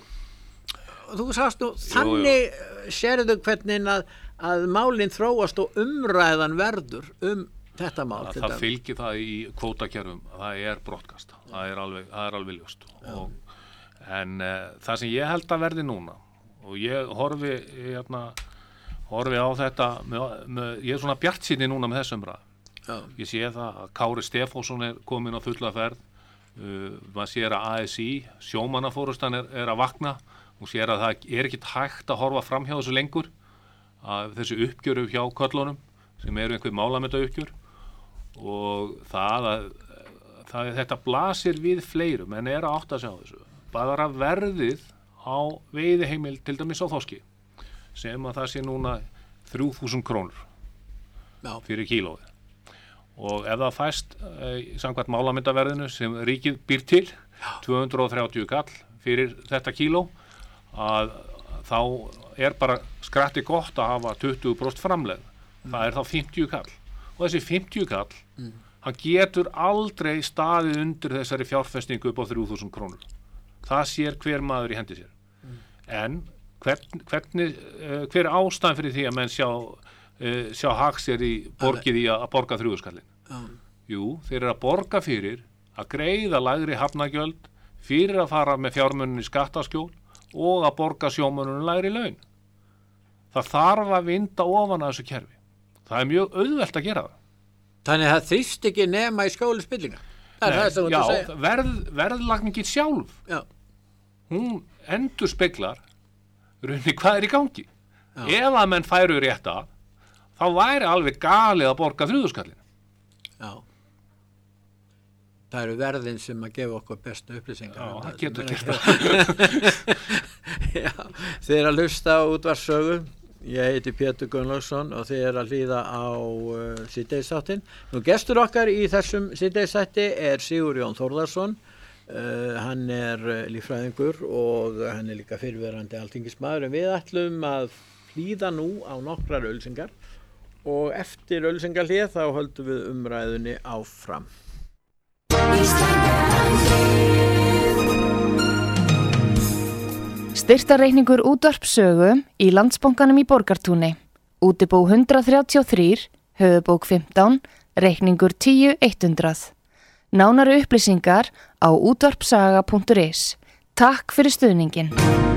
[SPEAKER 2] þú sagðist nú, þannig sérðu hvernig að, að málinn þróast og umræðan verður um þetta mál.
[SPEAKER 3] Það, það fylgir það í kvótakerfum, það er brottkast, það er alveg, það er alveg ljóst. Og, en uh, það sem ég held að verði núna, og ég horfi, hérna, horfi á þetta, með, með, ég er svona bjartsýnni núna með þessum umræðu.
[SPEAKER 2] Já.
[SPEAKER 3] Ég sé það að Kári Stefánsson er komin á fulla ferð, uh, maður sér að A S I, sjómannafórustan er, er að vakna, og sér að það er ekkert hægt að horfa fram hjá þessu lengur, að þessu uppgjöru hjá köllunum, sem eru einhver málamynda uppgjör, og það að það, þetta blasir við fleirum, en er að átta að sjá þessu. Bara verðið á veiðiheimil, til dæmis á þorski, sem að það sé núna þrjú þúsund krónur
[SPEAKER 2] Já.
[SPEAKER 3] fyrir kílóið. Og ef það fæst eh, samkvæmt málamyndaverðinu sem ríkið býr til, tvö hundruð og þrjátíu kall fyrir þetta kíló, að þá er bara skratti gott að hafa tuttugu prósent framlegð. Mm. Það er þá fimmtíu kall. Og þessi fimmtíu kall, mm. hann getur aldrei staðið undir þessari fjárfestingu upp á þrjú þúsund krónur. Það sér hver maður í hendi sér. Mm. En hvern, hvernig, uh, hver er ástæðan fyrir því að menn sjá, uh, sjá hag sér í borgið í að borga þrjúðuskallin? Mm. Jú, þeir eru að borga fyrir að greiða lægri hafnagjöld, fyrir að fara með fjármunni í skattaskjól og að borga sjómönnunum lægri laun. Það þarf að vinda ofan að þessu kerfi. Það er mjög auðvelt að gera það.
[SPEAKER 2] Þannig að það þrýst ekki nema í skóli spillinga. Það er það sem þú ert að segja.
[SPEAKER 3] Já, verð, verðlagningin sjálf,
[SPEAKER 2] Já.
[SPEAKER 3] hún endur speglar rauninni hvað er í gangi.
[SPEAKER 2] Já.
[SPEAKER 3] Ef að menn færu rétt að, þá væri alveg galið að borga þrjúðuskallin.
[SPEAKER 2] Já. Það eru verðin sem að gefa okkur bestu upplýsingar.
[SPEAKER 3] Já, það getur gert það.
[SPEAKER 2] Já, þið er að hlusta á Útvarpssögu. Ég heiti Pétur Gunnlaugsson og þið er að hlýða á uh, síðdegisþáttinn. Nú gestur okkar í þessum síðdegisþætti er Sigurjón Þórðarsson. Uh, hann er uh, líffræðingur og hann er líka fyrrverandi alþingismaður. En við ætlum að hlýða nú á nokkrar auglýsingar og eftir auglýsingahlið þá höldum við umræðunni áfram.
[SPEAKER 1] Styrktarreikningur Útvarpssögu í Landsbankanum í Borgartúni. Útibú hundrað þrjátíu og þrjú, höfubók fimmtán, reikningur tíu hundrað. Nánari upplýsingar á útvarpsaga punktur is. Takk fyrir stuðningin.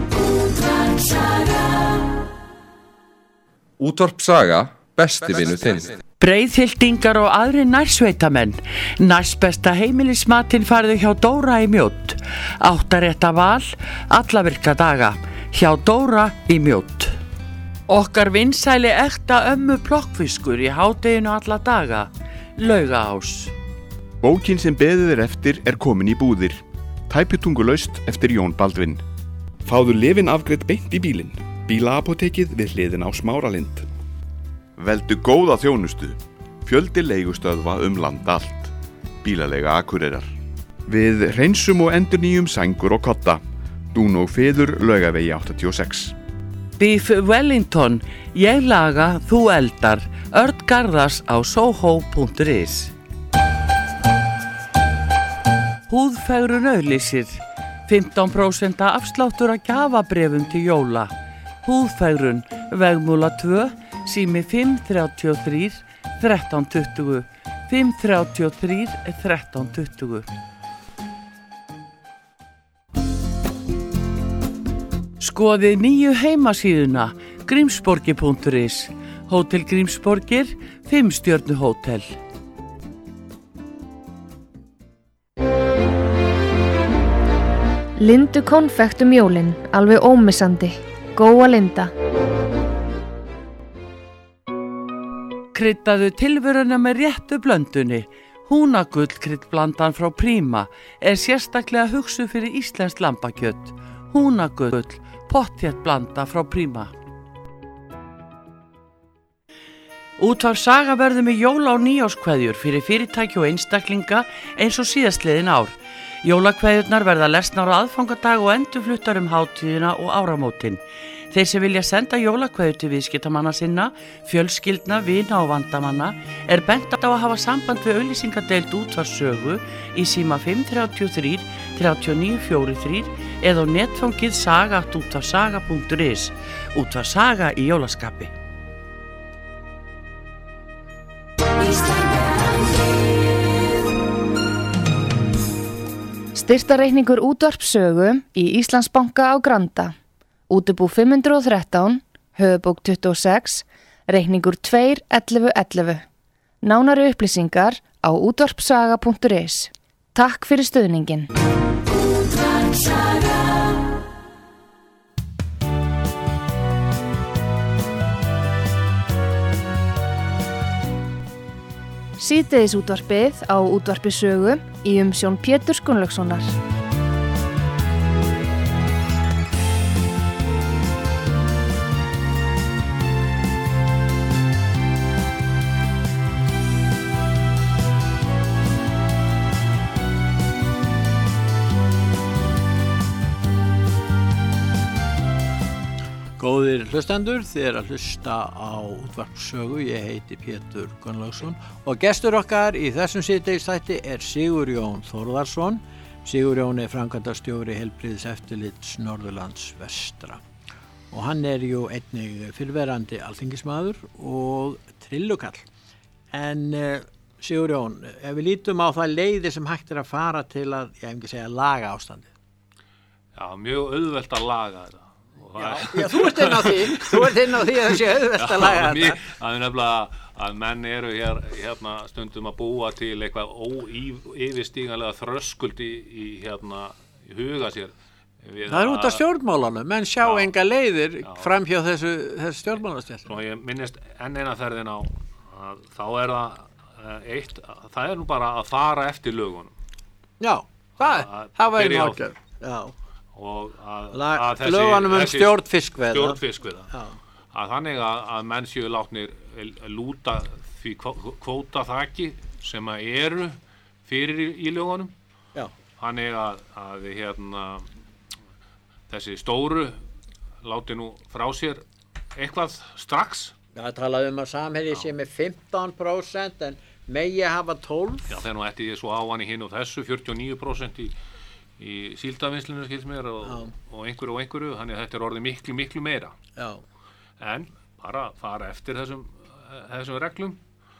[SPEAKER 4] Útvarpsaga, besti vinur þinn.
[SPEAKER 5] Breiðhyltingar og aðri nærsveitamenn. Nærsbesta heimilismatinn farðu hjá Dóra í Mjódd. Áttarétta val, alla virka daga. Hjá Dóra í Mjódd. Okkar vinsæli ekta ömmu plokkfiskur í hádeginu alla daga. Laugaás.
[SPEAKER 6] Bókin sem beðið er eftir er komin í búðir. Tæpitungulaust eftir Jón Baldvin. Fáðu lyfin afgreidd beint í bílinn. Bílaapótekið við hliðina á Smáralind. Veldu góða þjónustu. Fjöldi leigustöðva um land allt. Bílaleiga Akureyrar. Við hreinsum og endurnýjum sængur og kotta. Dún og feður Laugavegi áttatíu og sex.
[SPEAKER 5] Beef Wellington. Ég laga, þú eldar. Örn Garðars á soho punktur is. Húðfegrun auglýsir. fimmtán prósent afsláttur af gjafabréfum til jóla. Húðfegrun, Vegmúla tvö, sími fimm þrjátíu og þrjú, þrettán tuttugu, fimm þrjátíu og þrjú, þrettán tuttugu. Skoðið nýju heimasíðuna grímsborgir punktur is. Hótel Grímsborgir, fimm stjörnu hótel.
[SPEAKER 1] Lindu konfekt um jólin, alveg ómissandi. Góa Linda.
[SPEAKER 5] Kryddaðu tilveruna með réttu blöndunni. Húnagull kryddblandan frá Príma er sérstaklega hugsuð fyrir íslenskt lambakjöt. Húnagull, pottþétt blanda frá Príma. Útvarpssaga verður með jóla- og nýárskveðjur fyrir fyrirtæki og einstaklinga eins og síðastliðin ár. Jólakveðjurnar verða lesnar á aðfangadag og endurfluttar um hátíðina og áramótin. Þeir sem vilja senda jólakveðjur til viðskiptamanna sinna, fjölskyldna, vina og vandamanna er bent á að hafa samband við auglýsingadeild Útvarpssögu í síma fimm þrjátíu og þrjú, þrjátíu og níu fjörutíu og þrjú eða á netfangið saga at útvarpsaga punktur is. Útvarpssaga í jólaskapi.
[SPEAKER 1] Styrktarreikningur Útvarpssögu í Íslandsbanka á Granda. Útibú fimm hundruð og þrettán, höfubók tuttugu og sex, reikningur tvö ellefu ellefu. Nánari upplýsingar á útvarpsaga punktur is. Takk fyrir stuðningin. Síðdegis útvarpið á Útvarpssögu í umsjón Péturs Gunnlaugssonar.
[SPEAKER 2] Góðir hlustendur, þið er að hlusta á Útvarpssögu. Ég heiti Pétur Gunnlaugsson og gestur okkar í þessum síðdegisþætti er Sigurjón Þórðarsson. Sigurjón er framkvæmdastjóri heilbrigðiseftirlits Norðurlands vestra og hann er jú einnig fyrrverandi alþingismaður og trillukall. En uh, Sigurjón, ef við lítum á það leiðir sem hægt er að fara til að, ég hef ekki segja, laga ástandið.
[SPEAKER 3] Já, mjög auðvelt að laga þetta.
[SPEAKER 2] Já, já, þú ert inn á því, þú ert inn á því að það sé auðvelt að laga þetta.
[SPEAKER 3] Það er nefnilega að menn eru hér, hérna stundum að búa til eitthvað óyfirstíganlega þröskuld í, í, hérna, í huga sér.
[SPEAKER 2] Það er út af stjórnmálanum, menn sjá já, enga leiðir já, fram hjá þessu, þessu stjórnmálastjætt.
[SPEAKER 3] Svo ég minnist enn eina ferðin á, að þá er það eitt, það er nú bara að fara eftir lögunum.
[SPEAKER 2] Já, það,
[SPEAKER 3] Að-
[SPEAKER 2] það
[SPEAKER 3] að
[SPEAKER 2] væri
[SPEAKER 3] byrja á
[SPEAKER 2] nákvæm. Já.
[SPEAKER 3] og að,
[SPEAKER 2] La-
[SPEAKER 3] að þessi,
[SPEAKER 2] lögunum um
[SPEAKER 3] þessi
[SPEAKER 2] stjórn fiskveiða.
[SPEAKER 3] stjórn fiskveiða
[SPEAKER 2] Já.
[SPEAKER 3] að þannig að, að menn séu látnir lúta því kvó- kvóta þaki sem að eru fyrir í, í lögunum
[SPEAKER 2] Já.
[SPEAKER 3] þannig að, að hérna þessi stóru láti nú frá sér eitthvað strax.
[SPEAKER 2] Það talaði um að Samherji sé með fimmtán prósent en megi hafa tólf.
[SPEAKER 3] Já, þegar nú ætti ég svo á hann í hinn og þessu fjörutíu og níu prósent í, í síldavinnslinu skils mér og, og einhverju og einhverju, þannig að þetta er orðið miklu, miklu meira.
[SPEAKER 2] Já.
[SPEAKER 3] En bara fara eftir þessum, þessum reglum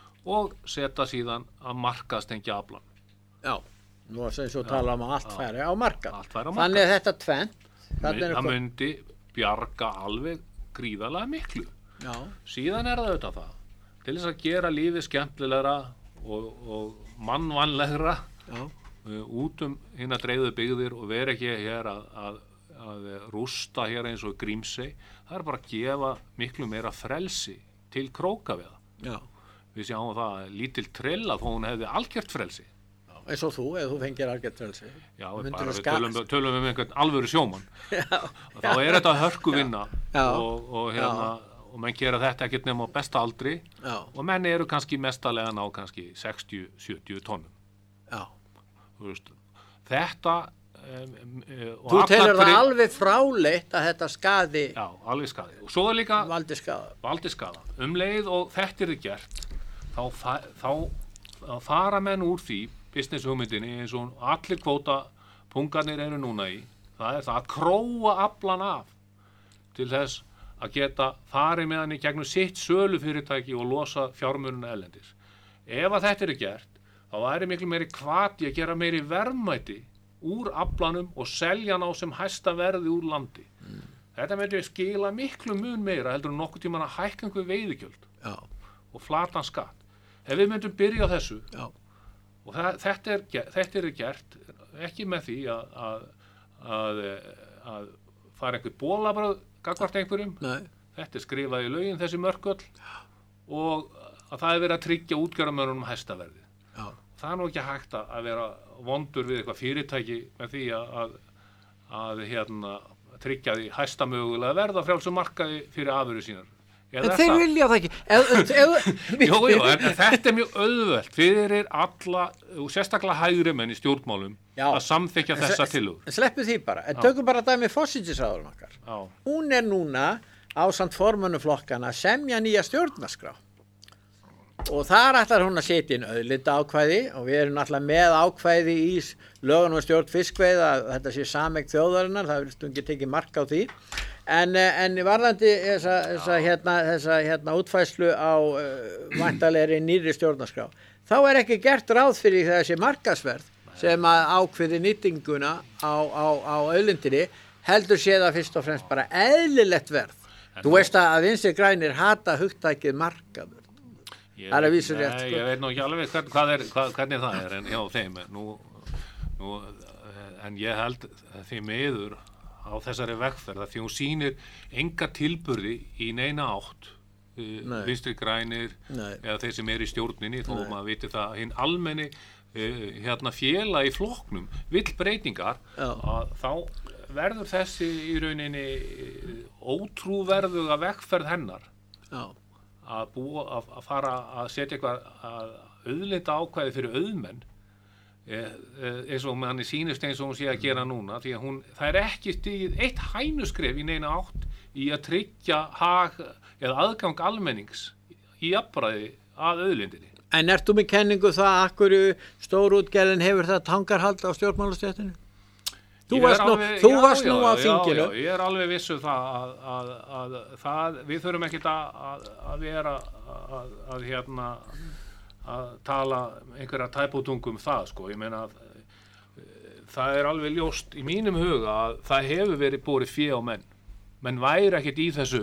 [SPEAKER 3] og setja síðan að markaðstengja aflan.
[SPEAKER 2] Já. Nú er sem svo tala um að allt færi á markað.
[SPEAKER 3] Allt færi á
[SPEAKER 2] Þannig
[SPEAKER 3] markað.
[SPEAKER 2] að þetta tvennt. þarna er
[SPEAKER 3] Það
[SPEAKER 2] eitthvað-
[SPEAKER 3] myndi bjarga alveg gríðarlega miklu.
[SPEAKER 2] Já.
[SPEAKER 3] Síðan er það auðvitað það. Til þess að gera lífið skemmtilegra og, og mannvænlegra
[SPEAKER 2] Já.
[SPEAKER 3] uh, út um hérna dreifðu byggðir og vera ekki hér að, að, að rústa hér eins og Grímsey. Það er bara að gefa miklu meira frelsi til krókaveða.
[SPEAKER 2] Já.
[SPEAKER 3] Við sjáum það að lítil trilla þó hún hefði algjört frelsi.
[SPEAKER 2] Eins og þú, ef þú fengir algjört frelsi.
[SPEAKER 3] Já,
[SPEAKER 2] Myndirðu
[SPEAKER 3] bara við
[SPEAKER 2] ska-
[SPEAKER 3] tölum, tölum um einhvern alvöru sjómann.
[SPEAKER 2] Já.
[SPEAKER 3] Og þá er þetta hörku vinna
[SPEAKER 2] Já.
[SPEAKER 3] og, og, hérna, og menn gera þetta ekkert nema á besta aldri
[SPEAKER 2] Já.
[SPEAKER 3] og menn eru kannski mestalega ná kannski sextíu til sjötíu tónnum.
[SPEAKER 2] Já.
[SPEAKER 3] Þú veist, þetta um, um, og
[SPEAKER 2] Þú
[SPEAKER 3] allar
[SPEAKER 2] telur það
[SPEAKER 3] tri-
[SPEAKER 2] alveg fráleitt að þetta skaði
[SPEAKER 3] Já, alveg skaði. Og svo er líka
[SPEAKER 2] valdi skaða.
[SPEAKER 3] valdi skaða. Um leið og þetta er gert þá, fa- þá, þá fara menn úr því business hugmyndinni eins og allir kvóta pungarnir eru núna í. Það er það að króa aflan af til þess að geta farið með hann í gegnum sitt sölufyrirtæki og losa fjármununa erlendis. Ef að þetta er gert, þá væri miklu meiri hvati að gera meiri verðmæti úr aflanum og selja hann á sem hæsta verði úr landi. Mm. Þetta myndi skila miklu mun meira heldur en nokkuð tíman að hækka einhver veiðigjöld
[SPEAKER 2] Já.
[SPEAKER 3] og flatan skatt. Ef við myndum byrja á þessu
[SPEAKER 2] Já.
[SPEAKER 3] og það, þetta, er, ge- þetta er gert ekki með því að, að, að, að fara einhver bólabröð gagnvart einhverjum.
[SPEAKER 2] Nei.
[SPEAKER 3] Þetta er skrifað í lögin þessi mörköll og að það er verið að tryggja útgerðarmönnunum hæstaverði.
[SPEAKER 2] Já.
[SPEAKER 3] Það er nú ekki hægt að að vera vondur við eitthvað fyrirtæki með því að, að, að hérna, tryggja því hæsta mögulega verð á frjálsum markaði fyrir afurðir sínar. Eða
[SPEAKER 2] En
[SPEAKER 3] er
[SPEAKER 2] þeir
[SPEAKER 3] það-
[SPEAKER 2] vilja það ekki. Ef, ef,
[SPEAKER 3] Jú, jú, en, en þetta er mjög auðvelt fyrir alla, og sérstaklega hægri menn í stjórnmálum
[SPEAKER 2] Já.
[SPEAKER 3] að samþykja
[SPEAKER 2] En
[SPEAKER 3] þessa
[SPEAKER 2] se-
[SPEAKER 3] tillögur.
[SPEAKER 2] En sleppu því bara. En tökum bara dæmi forsætisráðurinn okkar.
[SPEAKER 3] Já,
[SPEAKER 2] Hún er núna ásamt formönnuflokkana að semja nýja stjórnarskrá. Og þar ætlar hún að setja inn auðlinda ákvæði og við erum alltaf með ákvæði í s- lögunum um stjórn fiskveiða að þetta sé sameign þjóðarinnar, það vil stungi tekið mark á því. En, eh, en varðandi þessa, þessa, hérna, þessa hérna, útfæslu á uh, væntalegri nýrri stjórnarskrá, þá er ekki gert ráð fyrir þessi markasverð sem að ákveði nýtinguna á, á, á auðlindinni, heldur sé það fyrst og fremst bara eðlilegt verð. Þú veist að Vinstri grænir hata hugtakið markaður.
[SPEAKER 3] ég,
[SPEAKER 2] Það er að vísu rétt,
[SPEAKER 3] Nei,
[SPEAKER 2] sko.
[SPEAKER 3] ég veit nú ekki alveg hvern, hvað er, hvað, hvernig það er en hjá þeim. en Nú, nú, en ég held því miður á þessari vegferð að því hún sýnir enga tilburði í neina átt.
[SPEAKER 2] Nei.
[SPEAKER 3] Vinstri grænir
[SPEAKER 2] Nei.
[SPEAKER 3] eða þeir sem er í stjórninni þó maður viti það hinn almenni uh, hérna félag í flokknum vill breytingar
[SPEAKER 2] Já.
[SPEAKER 3] að þá verður þessi í rauninni ótrúverðuga vegferð hennar
[SPEAKER 2] Já,
[SPEAKER 3] að búa að, að fara að setja eitthvað að auðlinda ákvæði fyrir auðmenn e, e, eins og manni sýnist eins og hún sé að gera núna því að hún, það er ekki stigið eitt hænuskref í neina átt í að tryggja hag eða aðgang almennings í jafnræði að auðlindinni.
[SPEAKER 2] en ert þú með kenningu það að akkur stórútgerðin hefur það tangarhald á stjórnmálastjættinu? Þú
[SPEAKER 3] Ég
[SPEAKER 2] varst
[SPEAKER 3] er
[SPEAKER 2] nú,
[SPEAKER 3] alveg-
[SPEAKER 2] þú
[SPEAKER 3] já,
[SPEAKER 2] varst
[SPEAKER 3] já,
[SPEAKER 2] nú á
[SPEAKER 3] já,
[SPEAKER 2] þinginu.
[SPEAKER 3] Já, ég er alveg vissu það að, að, að, það, við þurfum ekkert að, að, að vera að, að hérna að tala einhverja tæputungum það sko, ég meina að það er alveg ljóst í mínum huga að það hefur verið borið fé á menn menn væri ekkert í þessu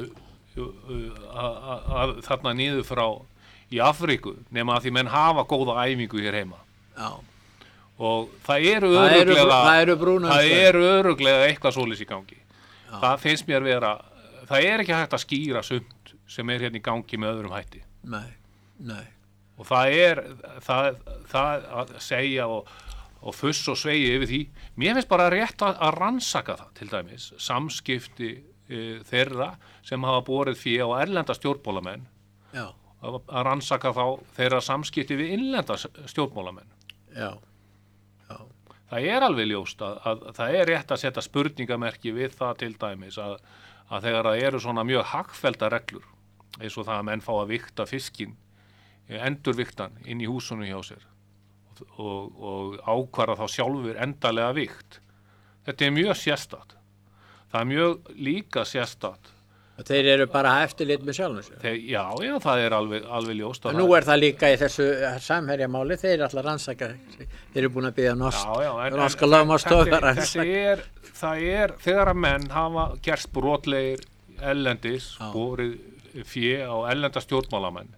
[SPEAKER 3] að, að, að þarna niður frá í Afríku nema að því menn hafa góða æfingu hér heima.
[SPEAKER 2] Já.
[SPEAKER 3] Og það eru
[SPEAKER 2] Það eru
[SPEAKER 3] öruglega
[SPEAKER 2] brú- það eru brúnar
[SPEAKER 3] það
[SPEAKER 2] svæði.
[SPEAKER 3] eru öruglega eitthvað svoleiðis í gangi. Það finnst mér vera það er ekki hægt að skýra sumt sem er hérna í gangi með öðrum hætti
[SPEAKER 2] Nei, nei.
[SPEAKER 3] og það er það, það að segja og og fuss og sveigi yfir því. Mér finnst bara rétt að, að rannsaka það, til dæmis, samskipti e, þeirra sem hafa borið fé á erlenda stjórnmálamenn,
[SPEAKER 2] Já.
[SPEAKER 3] að, að rannsaka þá þeirra samskipti við innlenda stjórnmálamenn.
[SPEAKER 2] Já. Já.
[SPEAKER 3] Það er alveg ljóst að, að, að það er rétt að setja spurningamerki við það til dæmis að, að þegar það eru svona mjög hagfellda reglur, eins og það að menn fá að vikta fiskinn, endurviktan inn í húsunum hjá sér, og, og ákvarða þá sjálfur endalega vikt. Þetta er mjög sérstakt. Það er mjög líka sérstakt.
[SPEAKER 2] Þeir eru bara eftirlit með sjálfum sér.
[SPEAKER 3] Þeir, já, já, það er alveg, alveg ljóst.
[SPEAKER 2] En nú er það líka í þessu samherjamáli, þeir eru alltaf rannsaka, þeir eru búin að byggja norska lögmannsstofu að rannsaka.
[SPEAKER 3] Það er, þegar að menn hafa gerst brotlegir ellendis, borið fé á ellenda stjórnmálamenn,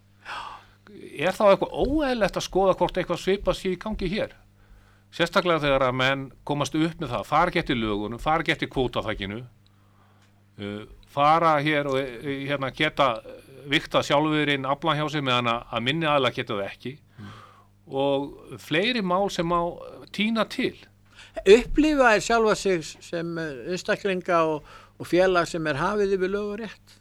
[SPEAKER 3] er þá eitthvað óeðlilegt að skoða hvort eitthvað svipað sé í gangi hér? Sérstaklega þegar að menn komast upp með það, fara gett í lögunum, fara gett í kvótaþækinu, uh, fara hér og uh, hérna geta vikta sjálfur inn aflan hjá sig meðan að minni aðla geta það ekki, mm. og fleiri mál sem má tína til.
[SPEAKER 2] Upplifa er sjálfa sig sem einstaklinga og, og félag sem er hafið yfir lög og rétt?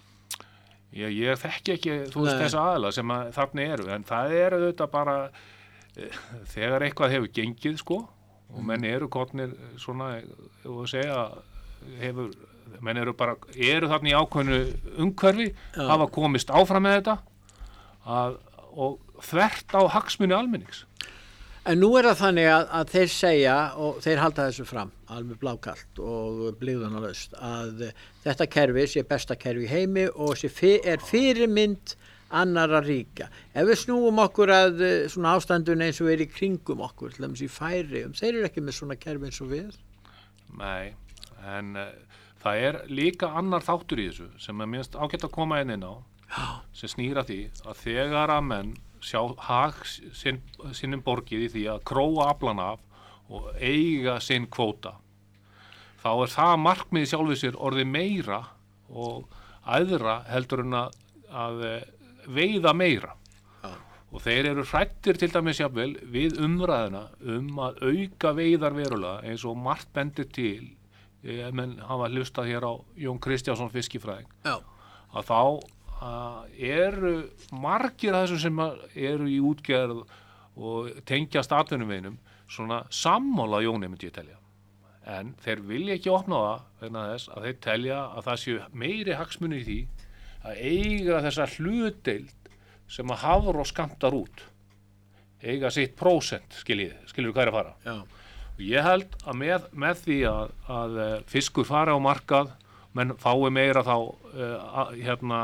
[SPEAKER 3] Já, ég þekki ekki, þú veist, þessa aðla sem að þarna eru, en það er auðvitað bara e, þegar eitthvað hefur gengið, sko, og menn eru komnir svona, og segja, hefur, menn eru bara, eru þarna í ákveðnu umhverfi, Já. hafa komist áfram með þetta, að, og þvert á hagsmuni almennings.
[SPEAKER 2] En nú er það þannig að, að þeir segja, og þeir halda þessu fram, alveg blákalt og blygðunarlaust, að þetta kerfi sé besta kerfi í heimi og sé er fyrirmynd annarra ríkja. Ef við snúum okkur að svona ástandun eins og er í kringum okkur, til dæmis í Færeyjum, þeir eru ekki með svona kerfi eins og við?
[SPEAKER 3] Nei, en uh, það er líka annar þáttur í þessu sem er minnst ágætt að koma inn inn á, sem snýra því að þegar að menn sjá hag sinn, sinnum borgið í því að króa aflan af og eiga sinn kvóta, þá er það markmiði sjálfið sér orðið meira og æðra heldur en að, að veiða meira. Ja. Og þeir eru hrættir til dæmis jafnvel við umræðina um að auka veiðar verulega, eins og margt bendir til, ef menn hafa hlustað hér á Jón Kristjánsson fiskifræðing,
[SPEAKER 2] ja.
[SPEAKER 3] að þá að eru margir af þessum sem eru í útgerð og tengjast atvinnuveinum svona sammála Jóni, myndi ég telja, en þeir vilja ekki opna það vegna þess að þeir telja að það séu meiri hagsmunir í því að eiga þessa hlutdeild sem að Hafró skammtar út, eiga sitt prósent, skiljið, skiljið hvað er að fara.
[SPEAKER 2] Já.
[SPEAKER 3] Og ég held að með, með því að, að fiskur fari á markað, menn fái meira þá uh, hérna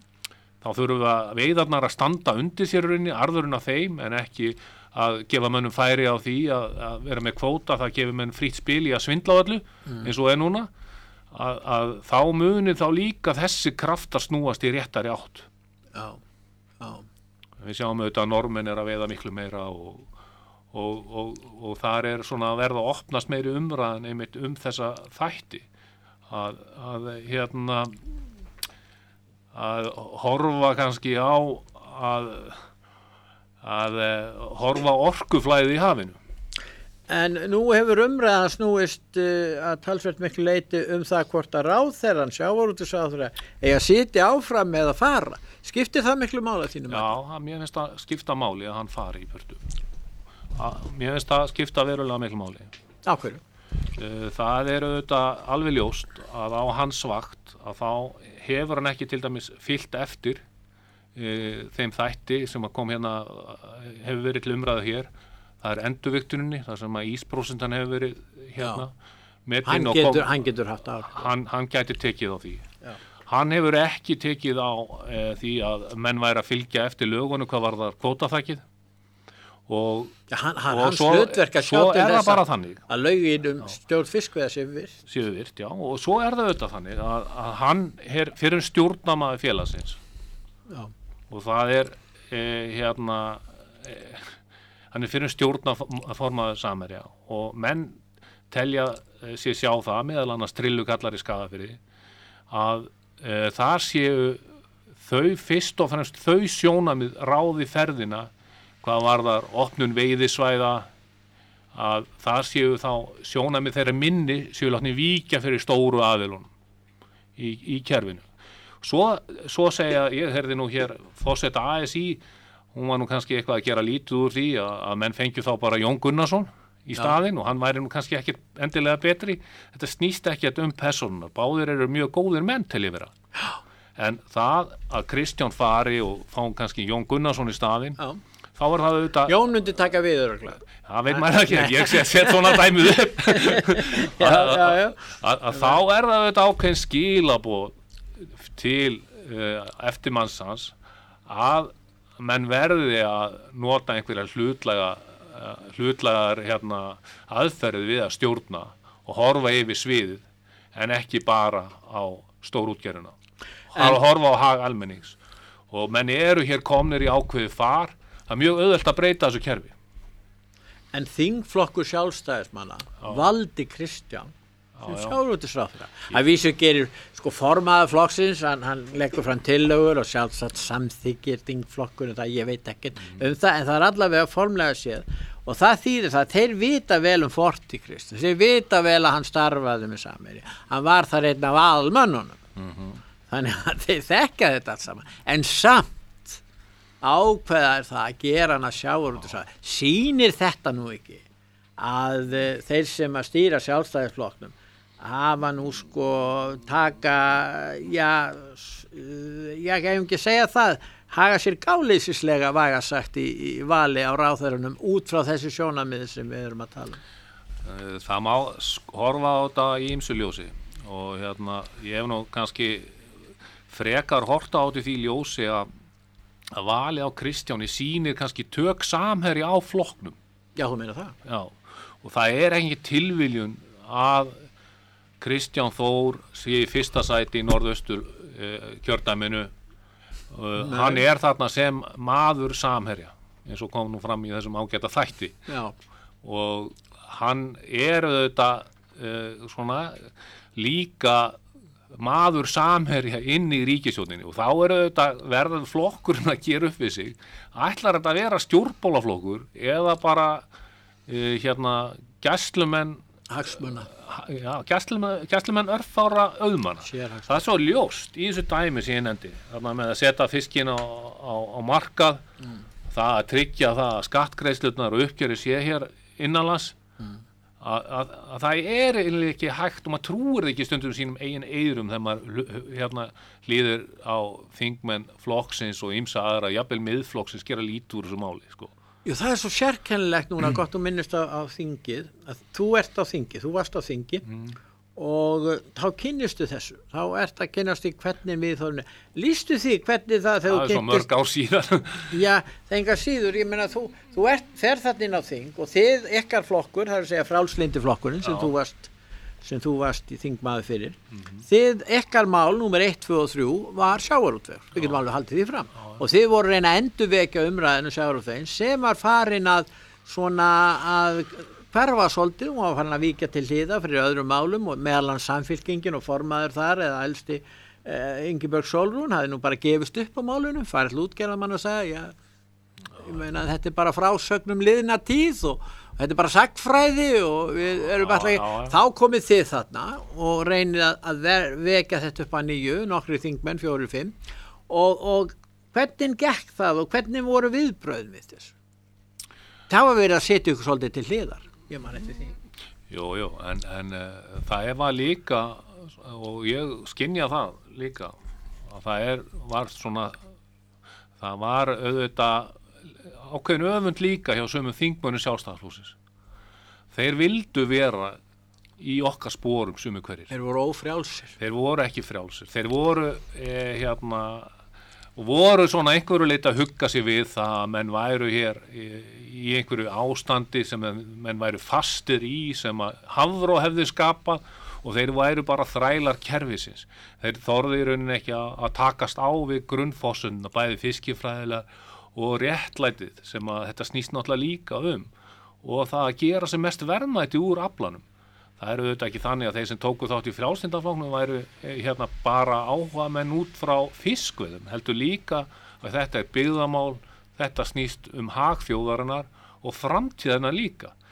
[SPEAKER 3] þá þurfum við að veiðarnar að standa undir sér rauninni, arðurinn af þeim, en ekki að gefa mönnum færi á því að, að vera með kvóta, það gefur menn frítt spil í að svindla á öllu, mm. eins og er núna, að, að þá munir þá líka þessi kraftar snúast í réttari átt.
[SPEAKER 2] Já, já.
[SPEAKER 3] Við sjáum auðvitað að normenn er að veiða miklu meira og, og, og, og þar er svona að verða að opnast meiri umræðan einmitt um þessa þætti, að, að hérna, að horfa kannski á að, að horfa orkuflæði í hafinu.
[SPEAKER 2] En nú hefur umræðan snúist uh, að talsvert miklu leyti um það hvort að ráðherran, sjávarútvegsráðherra, eigi að sitja áfram með að fara. Skiptir það miklu máli að þínum?
[SPEAKER 3] Já, að mér finnst að skipta máli að hann fari í burtu. Að, mér finnst að skipta verulega miklu máli.
[SPEAKER 2] Á hverju?
[SPEAKER 3] Það er auðvitað alveg ljóst að á hans vakt að þá hefur hann ekki til dæmis fylgt eftir e, þeim þætti sem að kom hérna, hefur verið til umræðu hér. Það er endurvigtuninni, þar sem að ísprósentan hefur verið hérna.
[SPEAKER 2] Hann getur, kom, hann getur haft á.
[SPEAKER 3] Hann, hann getur tekið á því.
[SPEAKER 2] Já.
[SPEAKER 3] Hann hefur ekki tekið á e, því að menn væri að fylgja eftir lögunum hvað var það kvótaþækið. Og,
[SPEAKER 2] ja, hann, hann,
[SPEAKER 3] og svo, svo er það bara þannig
[SPEAKER 2] að lögin um stjórn fiskveiða séu virt.
[SPEAKER 3] Séu virt, já, og svo er það auðvitað þannig að, að hann er fyrir stjórnamaður félagsins.
[SPEAKER 2] Já.
[SPEAKER 3] Og það er e, hérna e, hann er fyrir stjórnaformaður Samherja og menn telja e, sér sjá það meðal annars trillukallar í Skagafirði að e, þar séu þau fyrst og fremst þau sjónamið ráði ferðina hvað varðar opnun veiðisvæða að það séu þá sjónarmið þeirra minni séu látni víkja fyrir stóru aðilunum í, í kerfinu. Svo, svo segja, ég heyrði nú hér forseta A S I, hún var nú kannski eitthvað að gera lítið úr því að, að menn fengju þá bara Jón Gunnarsson í staðinn og hann væri nú kannski ekki endilega betri. Þetta snýst ekki um persónunar, báðir eru mjög góðir menn til ég vera. En það að Kristján fari og fá kannski Jón Gunnarsson í staðinn,
[SPEAKER 2] Já.
[SPEAKER 3] þá er það auðvitað...
[SPEAKER 2] Jón myndi taka við örugglega.
[SPEAKER 3] Það veit maður ekki, ég set, set svona dæmið upp.
[SPEAKER 2] já, já, já.
[SPEAKER 3] Að, að þá er það auðvitað ákveðin skilaboð til uh, eftirmannsans að menn verði að nota einhverja hlutlæga, uh, hlutlægar hérna, aðferðið við að stjórna og horfa yfir sviðið en ekki bara á stórútgerðina. Að horfa á hag almennings. Og menn eru hér komnir í ákveðið far, það er mjög auðvelt að breyta þessu kerfi.
[SPEAKER 2] En þingflokkur sjálfstæðismanna valdi Kristján sem sjávarútvegsráðherra. Að vísu gerir sko formaður flokksins, hann, hann leggur fram tillögur og sjálfsagt samþykkir þingflokkur, það ég veit ekkert mm. um það, en það er allavega formlega séð og það þýðir það að þeir vita vel um fortíð Kristjáns, þeir vita vel að hann starfaði með Samherja, hann var þar einn af aðalmönnunum, mm-hmm. þannig að þeir þekka þetta allt saman, en samt ákveða er það að gera hann að sjávarútvegsráðherra. Sýnir þetta nú ekki að uh, þeir sem að stýra sjálfstæðisflokknum hafa nú sko taka, já, ég hef ekki að segja það, haga sér gáleysislega væga sagt í, í vali á ráðherrunum út frá þessu sjónarmiði sem við erum að tala um.
[SPEAKER 3] Það má horfa á þetta í ýmsu ljósi og hérna, ég hef nú kannski frekar horta á þetta því ljósi að, að vali á Kristjáni sýnir kannski tök Samherja á flokknum.
[SPEAKER 2] Já, þú meina það?
[SPEAKER 3] Já, og það er ekki tilviljun að Kristján Þór sé í fyrsta sæti í norðaustur uh, kjördæminu. Uh, hann er þarna sem maður Samherja, eins og kom nú fram í þessum ágæta þætti.
[SPEAKER 2] Já.
[SPEAKER 3] Og hann er auðvitað uh, svona líka maður Samherja inn í ríkisstjórninni og þá er auðvitað verður flokkurinn að gera upp við sig. Ætlar þetta að vera stjórnmálaflokkur eða bara uh, hérna gæslumenn
[SPEAKER 2] hagsmuna.
[SPEAKER 3] Já, gæslumenn, gæslumenn örfára auðmanna. Það er svo ljóst í þessu dæmi sem ég nefndi, þarna með að setja fiskinn á, á, á markað, mm. það að tryggja það að skattgreiðslurnar og uppgjöri sé hér innanlands, mm. að, að, að það er eiginlega ekki hægt og maður trúir ekki stundum sínum eigin eyrum þegar maður hérna hlýðir á þingmenn flokksins og ýmsa aðra, jafnvel miðflokksins gera lítið úr þessu máli, sko.
[SPEAKER 2] Jú, það er svo sérkennilegt núna, mm. gott að minnast á, á þingið, að þú ert á þingi, þú varst á þingi mm. og uh, þá kynnistu þessu, þá ert að kynnast í hvernig við þorfinu. Lýstu því hvernig það þegar þú
[SPEAKER 3] kynntist... Það er svo mörg ár síðan.
[SPEAKER 2] Já, það er engar síður, ég meina þú, þú ert, fer þarna inn á þing og þið, ykkar flokkur, það er að segja frjálslyndi flokkurinn sem þú varst, sem þú varst í þingmaður fyrir, mm-hmm. þið, ykkar mál, númer eitt, tvö og þrjú, var sjávarútvegur, við getum alveg haldið því fram. Já. Og þið voru reyna að endurvekja umræðinu sjávarútveginn sem var farin að svona að hverfa svolítið og var farin að víkja til hliða fyrir öðrum málum og meðal hans Samfylkingin og formaður þar eða elsti eh, Ingibjörg Sólrún hafði nú bara gefist upp á málunum, farið til útgerðarmann og sagði, já, ég meina þetta er bara frásögnum liðna tíð og, og þetta er bara sagnfræði og við erum alltaf, þá komið þið þarna og reynið að, að ver, vekja þetta upp að nýju, nokkri þingmenn, fjórir, fimm og, og hvernig gekk það og hvernig voru viðbröðin við þessu? Það var verið að setja ykkur svolítið til hliðar, ég man eftir því.
[SPEAKER 3] Jú, jú, en, en uh, það var líka, og ég skynja það líka, að það er, var svona, það var auðvitað ákveðin öfund líka hjá sömum þingmönnum Sjálfstæðisflokksins. Þeir vildu vera í okkar sporum sumir hverjir.
[SPEAKER 2] Þeir voru ófrjálsir.
[SPEAKER 3] Þeir voru ekki frjálsir. Þeir voru, eh, hérna, og voru svona einhverju leiti að hugga sig við það að menn væru hér í, í einhverju ástandi sem menn væru fastir í sem að Hafró hefði skapað og þeir væru bara þrælar kerfisins. Þeir þorðu í rauninni ekki að, að takast á við grunnfossuna, bæði fiskifræðilega og réttlætið sem að þetta snýst náttúrulega líka um og það að gera sem mest verðmæti úr aflanum. Það eru auðvitað ekki þannig að þeir sem tóku þátt í frjálslyndaflokknum væru hérna bara áhuga menn út frá fiskveiðum, heldur líka að þetta er byggðamál, þetta snýst um hag þjóðarinnar og framtíðina líka.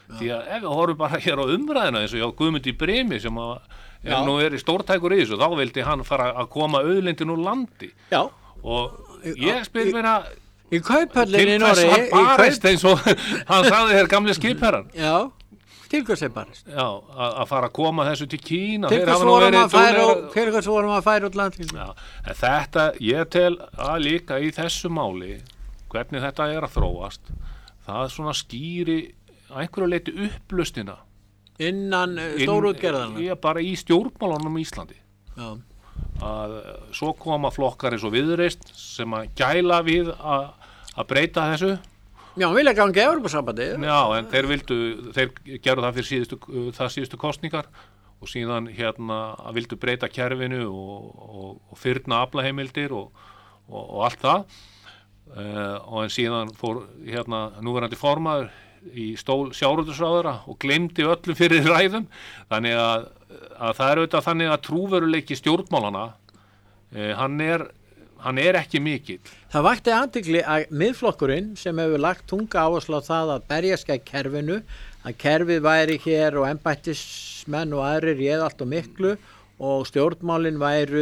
[SPEAKER 3] því að ef við horfum bara hér á umræðina eins og já Guðmundi Brimi sem að er
[SPEAKER 2] Já.
[SPEAKER 3] nú er í stórtækur í þessu, þá vildi hann fara að koma auðlindin úr landi
[SPEAKER 2] Já.
[SPEAKER 3] og ég spyr mér að
[SPEAKER 2] Í Kauphöllinni
[SPEAKER 3] til
[SPEAKER 2] í
[SPEAKER 3] hvers
[SPEAKER 2] Noregi.
[SPEAKER 3] hann barist eins og hann sagði hér gamli skipherran.
[SPEAKER 2] Já, til hvers er barist?
[SPEAKER 3] Já, að að fara að koma þessu til Kína.
[SPEAKER 2] Til
[SPEAKER 3] Þeir
[SPEAKER 2] hvers
[SPEAKER 3] hafa nú
[SPEAKER 2] vorum
[SPEAKER 3] verið
[SPEAKER 2] að færa
[SPEAKER 3] duglegir-
[SPEAKER 2] til hvers vorum að færa út land?
[SPEAKER 3] Já, en þetta, ég tel að líka í þessu máli, hvernig þetta er að þróast, það svona skýri að einhverju leiti upplustina.
[SPEAKER 2] Innan
[SPEAKER 3] inn-
[SPEAKER 2] stórútgerðarna.
[SPEAKER 3] Já, bara í stjórnmálunum í Íslandi.
[SPEAKER 2] Já.
[SPEAKER 3] Að eh, svo koma flokkar eins og Viðreisn sem að gæla við að, að breyta þessu.
[SPEAKER 2] Já, hann vilja ganga í Evrópusambandið.
[SPEAKER 3] Já, en þeir vildu, þeir gerðu það fyrir síðustu, það síðustu kostningar og síðan hérna að vildu breyta kerfinu og, og, og fyrna aflaheimildir og, og, og allt það uh, og en síðan fór hérna núverandi formaður í stól sjávarútvegsráðherra og gleymdi öllum fyrir ræðum, þannig að, að það er auðvitað þannig að trúveruleiki stjórnmálana uh, hann er hann er ekki mikill.
[SPEAKER 2] Það vakti athygli að miðflokkurinn sem hefur lagt tunga áherslu á það að berjast gegn kerfinu, að kerfið væri hér og embættismenn og aðrir réð allt og miklu og stjórnmálin væru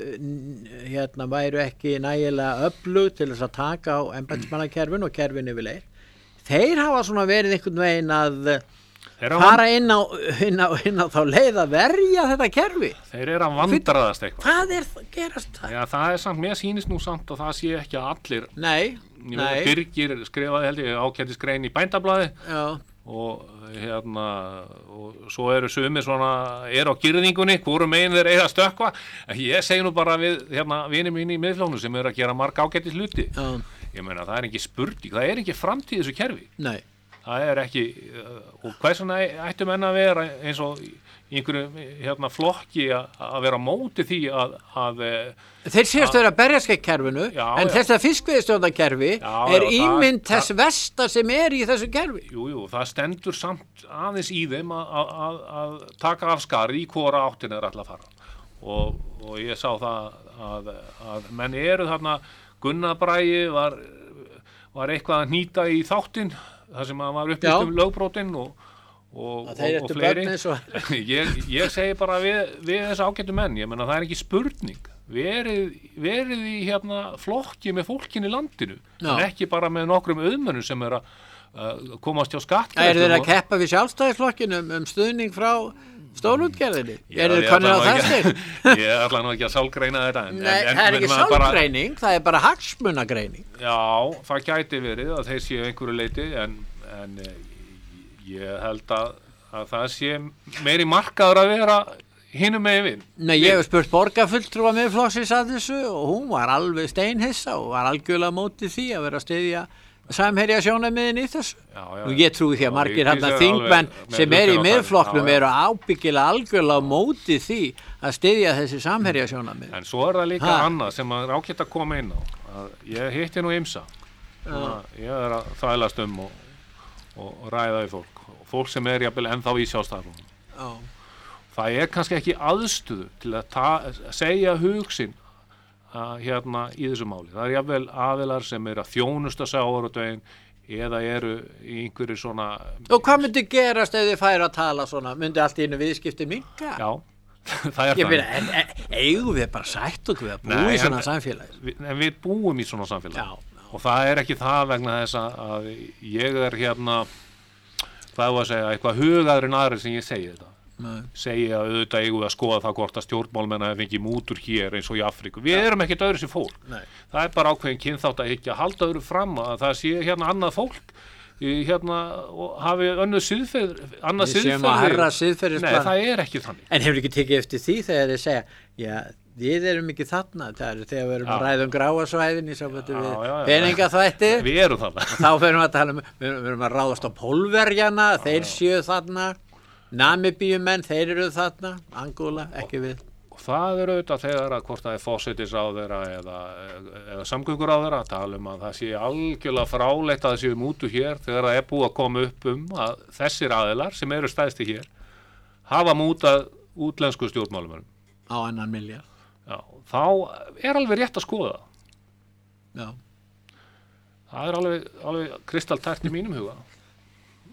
[SPEAKER 2] hérna væru ekki nægilega öflug til þess að taka á embættismannakerfinu og kerfinu við leir. Þeir hafa svona verið einhvern veginn að fara inn á, inn, á, inn á þá leið að verja þetta kerfi.
[SPEAKER 3] Þeir eru að vandraðast eitthvað.
[SPEAKER 2] Hvað er það gerast það?
[SPEAKER 3] Já, það er samt, mér sýnist nú samt og það sé ekki að allir.
[SPEAKER 2] Nei, nei.
[SPEAKER 3] Birgir skrifaði held ég ágætis grein í Bændablaði.
[SPEAKER 2] Já.
[SPEAKER 3] Og hérna og svo eru sumir svona er á girðingunni, hvorum megin þeir eiga að stökkva. Ég segi nú bara við hérna vini mín í miðflóknum sem eru að gera marg ágætis hluti.
[SPEAKER 2] Já.
[SPEAKER 3] Ég meina það er ekki spurning, það er ekki framtíð þessu kerfi.
[SPEAKER 2] Nei.
[SPEAKER 3] Það er ekki, og hvers vegna ættum enn að vera eins og í einhverju hérna flokki að vera á móti því að, að
[SPEAKER 2] þeir séast að vera að berjast gegn kerfinu,
[SPEAKER 3] já,
[SPEAKER 2] en
[SPEAKER 3] já.
[SPEAKER 2] Þetta fiskveiðistjórnarkerfi er ímynd þess versta sem er í þessu kerfi.
[SPEAKER 3] Jú, jú, það stendur samt aðeins í þeim að, að, að taka af skarið í hvora áttin er alltaf að fara og, og ég sá það að, að menn eru þarna, Gunnar Bragi var, var eitthvað að hnýta í þáttinn það sem var upplyst um lögbrotin og, og, og, og fleiri ég, ég segi bara við, við þessu ágættu menn, ég menna það er ekki spurning verið, verið í hérna flokki með fólkin í landinu Já. En ekki bara með nokkrum auðmönnum sem er að uh, komast hjá skattgreiðslum.
[SPEAKER 2] Er þeir að keppa við sjálfstæðisflokkinu um, um stuðning frá stórútgerðinni? Er þeir konir á þessu?
[SPEAKER 3] Ég ætla nú ekki að sálgreina þetta en,
[SPEAKER 2] Nei,
[SPEAKER 3] en, en,
[SPEAKER 2] það er ekki sálgreining, bara, það er bara hagsmunagreining.
[SPEAKER 3] Já, það gæti verið að þeir séu einhverju leiti en, en ég held að, að það sé meiri markaður að vera hinum megin við.
[SPEAKER 2] Nei, ég hef spurt borgarfulltrúa miðflokksins að þessu og hún var alveg steinhissa og var algjörlega mótið því að vera að styðja samherja sjónarmiðin í þessu.
[SPEAKER 3] Já, já,
[SPEAKER 2] og ég trúi því að margir hérna þingmenn sem er í miðflokknum eru ábyggilega algjörlega mótið því að styðja þessi samherja sjónarmið.
[SPEAKER 3] En svo er það líka ha. annað sem er ágætt að koma inn á. Að ég hitti nú ymsa. Ég er að þvælast um og, og ræða við fólk. Og fólk sem er jafnvel ennþá í sjálfstæðarflokknum. Það er kannski ekki aðstöðu til að ta, segja hugsin að, hérna í þessu máli. Það er jafnvel aðilar sem eru að þjónusta sjávarútveginn eða eru í einhverju svona.
[SPEAKER 2] Og hvað myndi gerast ef þið færi að tala svona? Myndi allt í einu viðskipti minnka?
[SPEAKER 3] Já, það er
[SPEAKER 2] Ég það. En, en, eigum við bara sætt okkur við að búa Nei, í svona en, samfélagi?
[SPEAKER 3] Vi, en við búum í svona samfélagi.
[SPEAKER 2] Já, já.
[SPEAKER 3] Og það er ekki það vegna þess að ég er hérna, hvað var að segja, eitthvað hugaður en aðri sem ég segi þetta. Nei. Segja að auðvitað eigum við að skoða það hvort að stjórnmálmenn hafi fengið mútur hér eins og í Afríku. Við ja. erum ekkert öðru sem fólk. Nei. Það er bara ákveðin kynþátt að ekki að halda öðru fram að það sé hérna annað fólk hérna og hafi önnur siðferð, annað siðferð.
[SPEAKER 2] Við séum að herra siðferðisplan.
[SPEAKER 3] Nei, það er ekki þannig.
[SPEAKER 2] En hefur ekki tekið eftir því þegar þið segja, já, við erum ekki þarna, það er þegar við erum já. að ræða um gráasvæðin í sambandi við peningaþvætti.
[SPEAKER 3] Við erum þarna.
[SPEAKER 2] Þá ferum við að tala um, við erum að ráðast á pólverjana, já, þeir séu þarna. Namibíumenn, þeir eru þarna, Angola, ekki við.
[SPEAKER 3] Og það eru auðvitað þegar að hvort það er forsætisráðherra eða, eða samgönguráðherra að tala um að það sé algjörlega fráleitt að það séu mútu hér þegar það er búið að koma upp um að þessir aðilar sem eru stæðsti hér hafa mútað útlensku stjórnmálumönnum.
[SPEAKER 2] Á annan milljarð.
[SPEAKER 3] Já, þá er alveg rétt að skoða það.
[SPEAKER 2] Já.
[SPEAKER 3] Það er alveg, alveg kristaltært í mínum huga.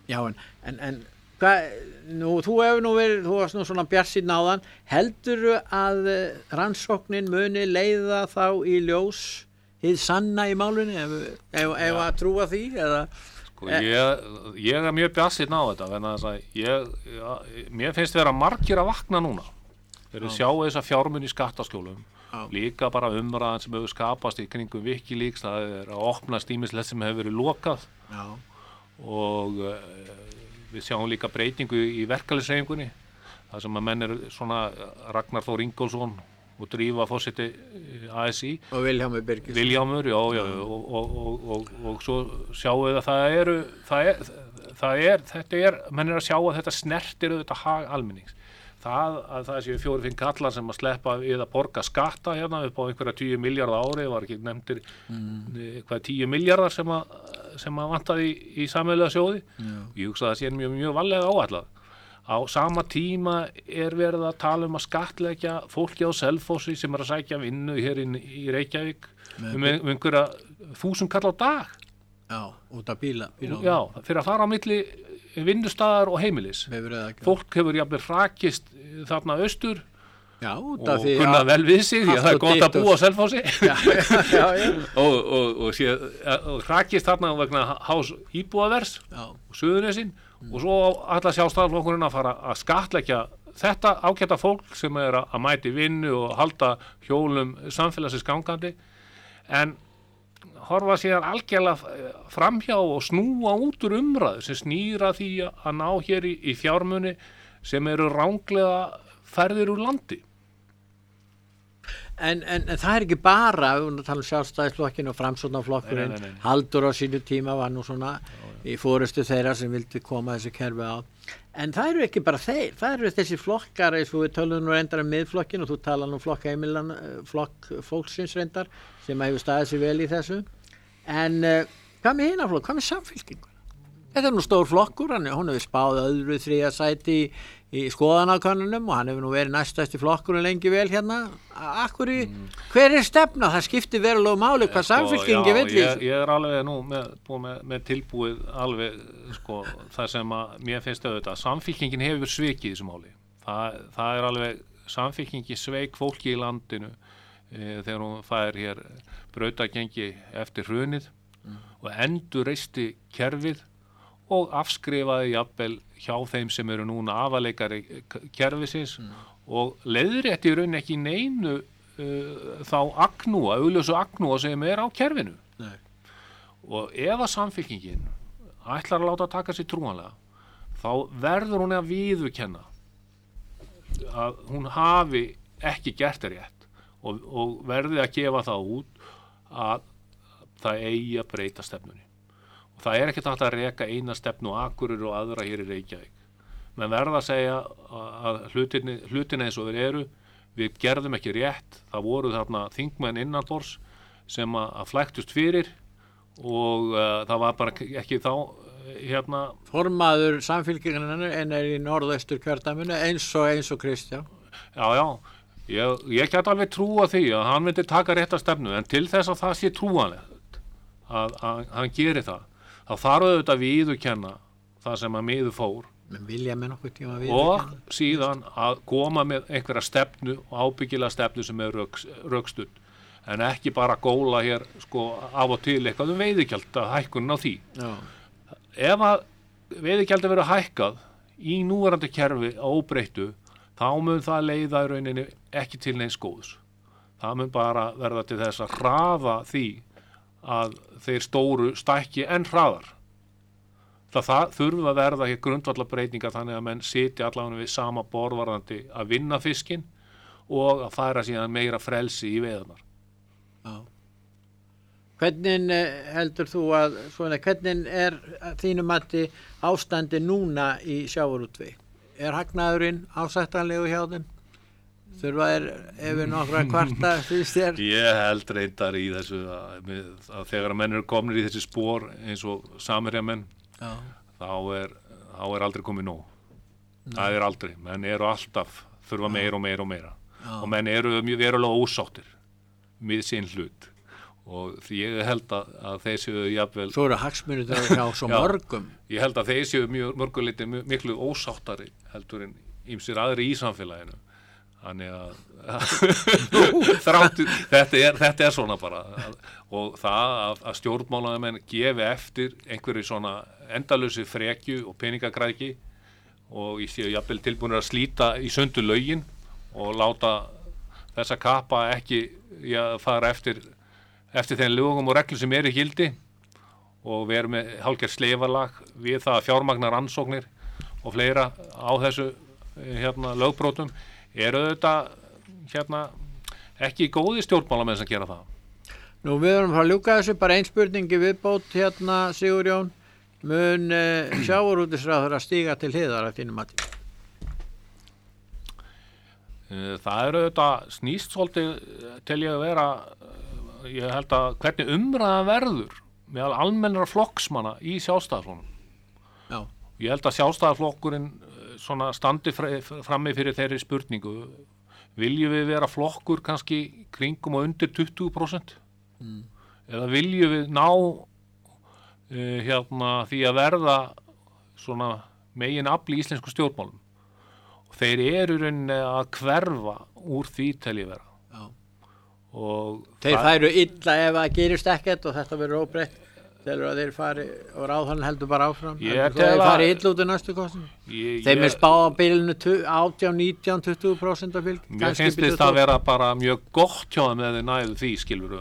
[SPEAKER 2] Já, en, en, en hvað, nú, þú hefur nú verið, þú varst nú svona bjarsinn áðan, heldurðu að rannsóknin muni leiða þá í ljós hið sanna í málunni, ef, ef, ef að trúa því, eða?
[SPEAKER 3] Sko, ég, ég er mjög bjarsinn á þetta, en þess að ég, ég, mér finnst vera margir að vakna núna. Þeir eru sjá þessa fjármuni í skattaskjólum, Já. Líka bara umræðan sem hefur skapast í kringum Wikileaks, það er að opnast ýmislegt sem hefur verið lokað. Já. Og uh, við sjáum líka breytingu í verkalýðshreyfingunni, það sem að menn er svona Ragnar Þór Ingólfsson og Drífa forseti A S I
[SPEAKER 2] og Vilhjálmur Birgisson.
[SPEAKER 3] Vilhjálmur, já, já, og, og, og, og, og svo sjáum við að það eru, það er, það er, þetta er, menn er að sjá að þetta snertir auðvitað hag almennings. Það að það séu fjóri fimm kallar sem að sleppa við að borga skatta hérna upp á einhverja tíu milljarða ári, var ekki nefndir mm. hvað tíu milljarðar sem að, sem að vantaði í, í sameiginlega sjóði. Yeah. Ég hugsa að það sé mjög, mjög valega áætlað. Á sama tíma er verið að tala um að skattleggja fólki á Selfossi sem er að sækja vinnu hér inn í Reykjavík um einhverja þúsund kall á dag.
[SPEAKER 2] Já, út af bíla. bíla.
[SPEAKER 3] Já, fyrir að fara á milli vinnustaðar og heimilis. Fólk hefur jafnvel hrakist þarna austur. Já, út af því og kunna vel við sig, því að það er gott að búa á Selfossi. Já, já, já. og, og, og, sé, og hrakist þarna vegna hás íbúðavers og Suðurnesin mm. og svo ætla Sjálfstæðisflokkurinn að fara að skattleggja þetta ágæta fólk sem er að mæti vinnu og halda hjólum samfélagsins gangandi, en horfa síðan algjörlega framhjá og snúa út úr umræðu sem snýra því að ná hér í, í fjármuni sem eru ránglega færðir úr landi.
[SPEAKER 2] En, en, en það er ekki bara, við vorum að tala um Sjálfstæðisflokkinn og Framsóknarflokkurinn, Halldór á sínu tíma var nú svona já, já. Í forystu þeirra sem vildi koma þessu kerfi á. En það eru ekki bara þeir, það eru þessi flokkar, eins og við tölum nú reyndar um miðflokkin og þú tala nú flokkaheimilan, flokk fólksins reyndar, sem hefur staðið sér vel í þessu. En uh, hvað með hina flokk, hvað með Samfylkingu? Þetta er nú stór flokkur, hann, hún hefur spáð öðru þriðja sæti í, í skoðanakönnunum og hann hefur nú verið næstæsti flokkurinn lengi vel hérna. Akkur í, mm. hver er stefna? Það skiptir verulega máli hvað Samfylkingi vill í þessu.
[SPEAKER 3] Ég er alveg nú með, með, með tilbúið alveg sko, það sem að mér finnst auðvitað. Samfylkingin hefur svikið í þessu máli. Það, það er alveg, Samfylkingi sveik fólki í landinu e, þegar hún fær hér brautagengi eftir hrunið mm. og endurreisti kerfið og afskrifaði jafnvel hjá þeim sem eru núna aðaleikari kerfisins mm. og leiðrétti í raun ekki neinu uh, þá agnúa, augljósu agnúa sem er á kerfinu. Nei. Og ef að Samfylkingin ætlar að láta taka sér trúanlega, þá verður hún að viðurkenna að hún hafi ekki gert það rétt og, og verði að gefa það út að það eigi að breyta stefnunni. Það er ekkert hægt að reka eina stefnu og Akureyri og aðra hér í Reykjavík. Men verða að segja að hlutinni, hlutinni eins og þeir eru, við gerðum ekki rétt, það voru þarna þingmenn innanborðs sem að, að flæktust fyrir og uh, það var bara ekki þá hérna...
[SPEAKER 2] Formaður Samfylkingarinnar en er í norðaustur kjördæminu eins og eins og Kristján.
[SPEAKER 3] Já, já, ég, ég gæti alveg trúa því að hann myndi taka rétta stefnu, en til þess að það sé trúanlegt að, að hann geri það. Þá þarf auðvitað að viðurkenna það sem að miður fór
[SPEAKER 2] Men vilja með nokkuð tíma að viðurkenna
[SPEAKER 3] og síðan að koma með einhverja stefnu og ábyggilega stefnu sem er rökstudd en ekki bara góla hér sko af og til eitthvað um veiðigjald að hækkunin á því. Já. Ef að veiðigjaldi verður hækkað í núverandi kerfi á óbreyttu þá mun það leiða í rauninni ekki til neins góðs. Það mun bara verða til þess að hraða því að þeir stóru stækki enn hraðar. Það, það þurfa að verða hér grundvallarbreytingar þannig að menn sitja allavega við sama borðvarðandi að vinna fiskinn og að færa síðan meira frelsi í veiðarnar.
[SPEAKER 2] Já. Hvernig heldur þú að, svona, hvernig er þínum mati ástandi núna í sjávarútvegi? Er hagnaðurinn ásættanlegu hjá þeim? Þurfa er yfir nokkra kvarta fyrst þér?
[SPEAKER 3] Ég held reyndar í þessu að, að þegar menn eru komnir í þessi spór eins og samherjamenn þá er, þá er aldrei komið nóg. Nei. Það er aldrei, menn eru alltaf þurfa meira og meira og meira Já. Og menn eru mjög verulega ósáttir með sinn hlut og því ég held að, að þeir séu jafnvel
[SPEAKER 2] Svo eru hagsmunir þeirra hjá svo mörgum.
[SPEAKER 3] Ég held að þeir séu mjög mörguleiti miklu ósáttari heldur en ýmsir aðri í samfélaginu. Þannig að þráttu, þetta, er, þetta er svona bara og það að, að stjórnmálamenn gefi eftir einhverju svona endalösi frekju og peningagræðki og ég séu jafnvel tilbúinir að slíta í sundur lögin og láta þessa kappa ekki ja, fara eftir, eftir þeim lögum og reglum sem eru í gildi og við erum með hálfgerð sleifarlag við það fjármagnar rannsóknir og fleira á þessu hérna, lögbrótum eru þetta hérna, ekki góði stjórnmálamenn sem gera það.
[SPEAKER 2] Nú við erum að ljúka þessu, bara ein spurningi viðbót hérna Sigurjón, mun uh, sjávarútvegsráðherra stíga til hliðar að þínum mati?
[SPEAKER 3] Það eru þetta snýst svolítið til ég að vera, ég held að hvernig umræða verður meðal almennra flokksmanna í sjálfstæðarflokknum.
[SPEAKER 2] Já.
[SPEAKER 3] Ég held að sjálfstæðarflokkurinn svona standi frammi fyrir þeirri spurningu. Viljum við vera flokkur kannski kringum og undir tuttugu prósent? Mm. Eða viljum við ná uh, hérna, því að verða svona megin afl í íslensku stjórnmálum? Og þeir eru rauninni að hverfa úr því tel ég vera.
[SPEAKER 2] Já.
[SPEAKER 3] Og
[SPEAKER 2] þeir færu illa ef að gerist ekkert og þetta verður óbreytt. Telur að þeir fari og ráðhann heldur bara áfram heldur þeir fari illa út í næstu kostinu þeim er spáð á bilinu átján, nítján, tuttugu prósent af fylg
[SPEAKER 3] mér finnst þetta að vera bara mjög gott hjá þeim eða þeir næðu því skilur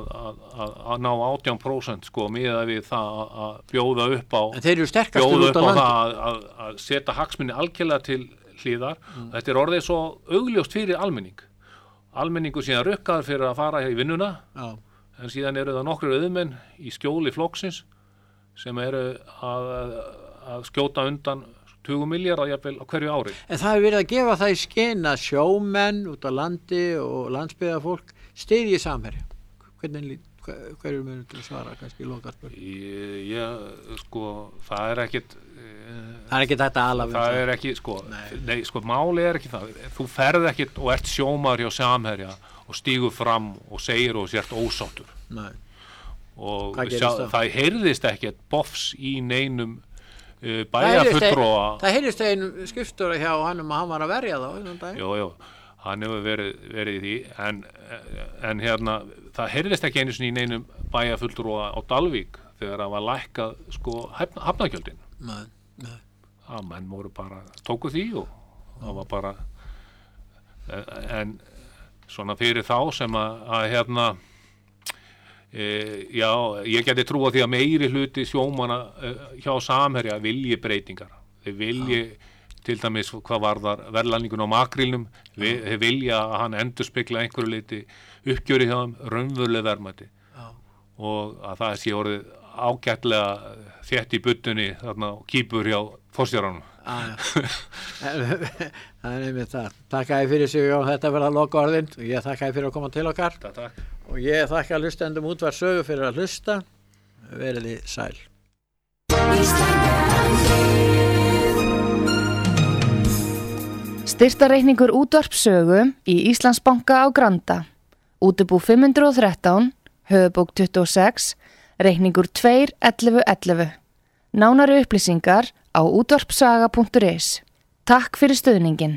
[SPEAKER 3] að ná átján prósent sko miða við það að bjóða upp á
[SPEAKER 2] en þeir eru sterkastur út á landi
[SPEAKER 3] að, að, að setja hagsmuni algjörlega til hlíðar mm. Þetta er orðið svo augljóst fyrir almenning almenningu síðan rukkaður fyrir að fara í vinnuna
[SPEAKER 2] Já
[SPEAKER 3] En síðan eru það nokkru auðmenn í skjóli flokksins sem eru að, að skjóta undan tuttugu milljarða jafnvel á hverju ári.
[SPEAKER 2] En það hefur verið að gefa það í skyn að sjómenn út á landi og landsbyggðarfólk styðji Samherja. Hvernig hverju munum til að svara kannski lokaspurning?
[SPEAKER 3] Ég, sko, það er ekkit
[SPEAKER 2] Það er ekki þetta alveg.
[SPEAKER 3] Það er ekki, sko, nei, nei sko, máli er ekki það. Þú ferð ekkit og ert sjómaður hjá Samherja og stígur fram og segir og sért ósáttur.
[SPEAKER 2] Nei.
[SPEAKER 3] Og sjá, það heyrðist ekkert bofs í neinum uh, bæjarfulltrúa.
[SPEAKER 2] Það heyrðist einum skrifstjóra hjá hann um að hann var að verja þá.
[SPEAKER 3] Jú, jú, hann hefur verið, verið í því, en, en hérna, það heyrðist ekki einu sinni í neinum bæjarfulltrúa á Dalvík þegar það var lækkað sko hafnargjöldin.
[SPEAKER 2] Nei, nei.
[SPEAKER 3] Það menn voru bara, tóku því og það var bara, en svona fyrir þá sem að, að hérna, e, já, ég geti trúa því að meiri hluti sjómanna e, hjá Samherja vilji breytingar. Þeir vilji, ja. Til dæmis hvað varðar verðlagningun á makrílnum, ja. Þeir vilja að hann endurspegla einhverju leiti uppgjöri hjá þeim raunveruleg verðmæti. Ja. Og að það sé orðið ágætlega þétt í buttunni þarna og kýpur hjá forstjóranum.
[SPEAKER 2] Ah, það er einmitt það. Takk að þið fyrir sig og þetta verða loka orðin og ég þakka þið fyrir að koma til okkar.
[SPEAKER 3] Takk, takk.
[SPEAKER 2] Og ég þakka hlustendum Útvarp Sögu fyrir að hlusta. Verið þið sæl.
[SPEAKER 1] Styrktarreikningur Útvarp Sögu í Íslandsbanka á Granda. Útibú fimm hundruð og þrettán, höfubók tuttugu og sex, reikningur tvö ellefu ellefu. Nánari upplýsingar á útvarpsaga punktur is. Takk fyrir stuðningin.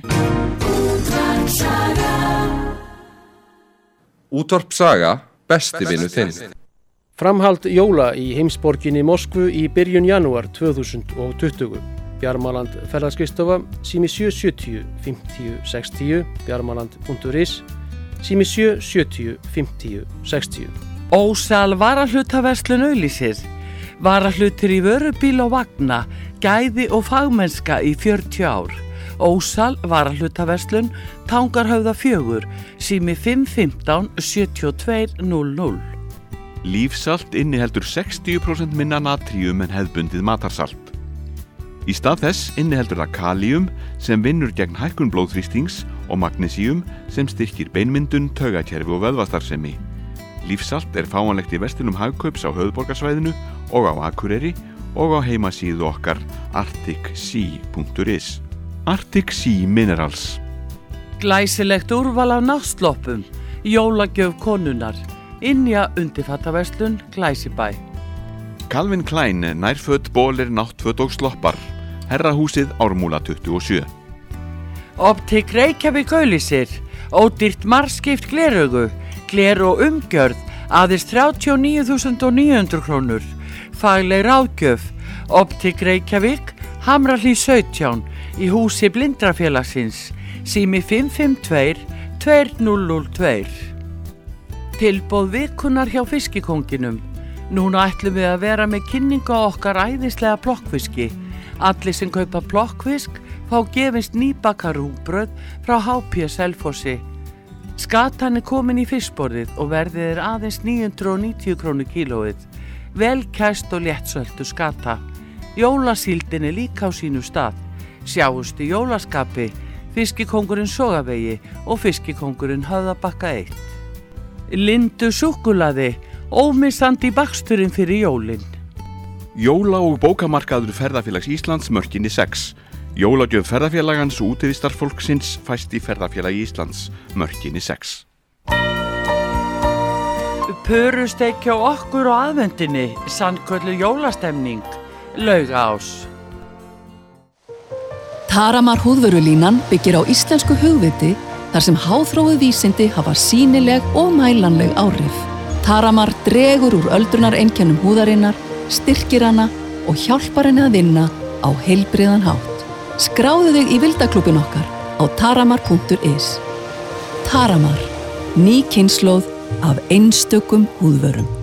[SPEAKER 4] Útvarp Saga, besti vinur þinn.
[SPEAKER 7] Framhald jóla í heimsborginni Moskvu í byrjun janúar tvö þúsund og tuttugu. Bjarmaland ferðarskristofa, sími sjö sjötíu fimmtíu sextíu, bjarmaland punktur is, sími sjö sjötíu fimmtíu sextíu.
[SPEAKER 5] Ósal varahlutaverslun auglýsir. Varahlutir í vörubíl og vagna, gæði og fagmennska í fjörutíu ár. Ósal varahlutaverslun, Tangarhöfða fjögur, sími fimm fimmtán sjötíu og tvö núll núll.
[SPEAKER 6] Lífsalt inniheldur sextíu prósent minna natríum en hefðbundið matarsalt. Í stað þess inniheldur það kalíum sem vinnur gegn hækkun blóðþrýstings og magnesíum sem styrkir beinmyndun, taugakerfi og vöðvastarfsemi. Lífsalt er fáanlegt í verslunum Hagkaups á höfuðborgarsvæðinu og á Akureyri og á heimasíðu okkar arctic sea punktur is. Arctic Sea Minerals.
[SPEAKER 5] Glæsilegt úrval af násloppum, jólagjöf konunnar, Innja undirfattaverslun Glæsibæ.
[SPEAKER 6] Calvin Klein, nærföt, bólir, náttföt og sloppar. Herrahúsið Ármúla tuttugu og sjö.
[SPEAKER 5] Optik Reykjavík auglýsir, ódýrt margskipt gleraugu, gler og umgjörð, aðeins þrjátíu og níu þúsund níu hundruð krónur. Fagleg ráðgjöf, Optik Reykjavík, Hamrahlíð sautján, í húsi Blindrafélagsins, sími fimm fimm tvö, tvö núll núll tvö. Tilboð vikunar hjá Fiskikonginum. Núna ætlum við að vera með kynningu á okkar æðislega plokkfiski. Allir sem kaupa plokkfisk fá gefist nýbakað rúgbrauð frá H P Selfossi. Skatan er komin í fiskborðið og verðið er aðeins níu hundruð níutíu krónur kílóið. Vel kæst og léttsöldu skata. Jólasíldin er líka á sínu stað. Sjáust í jólaskapi, Fiskikongurinn Sogavegi og Fiskikongurinn Höfðabakka eitt. Lindu súkkulaði, ómissandi baksturinn fyrir jólin.
[SPEAKER 6] Jóla- og bókamarkaður Ferðafélags Íslands mörkinni sex. Jólagjöf ferðafélagans og útivistarfólksins fæst í Ferðafélagi Íslands mörkinni sex.
[SPEAKER 5] Pörusteik hjá okkur á aðvendinni, sannkölluð jólastemning, Laugaás.
[SPEAKER 8] Taramar húðvörulínan byggir á íslensku hugviti þar sem háþróuð vísindi hafa sýnileg og mælanleg áhrif. Taramar dregur úr öldrunareinkennum húðarinnar, styrkir hana og hjálpar henni að vinna á heilbrigðan hátt. Skráðu þig í vildaklúbbin okkar á taramar punktur is. Taramar, ný kynslóð af einstökum húðvörum.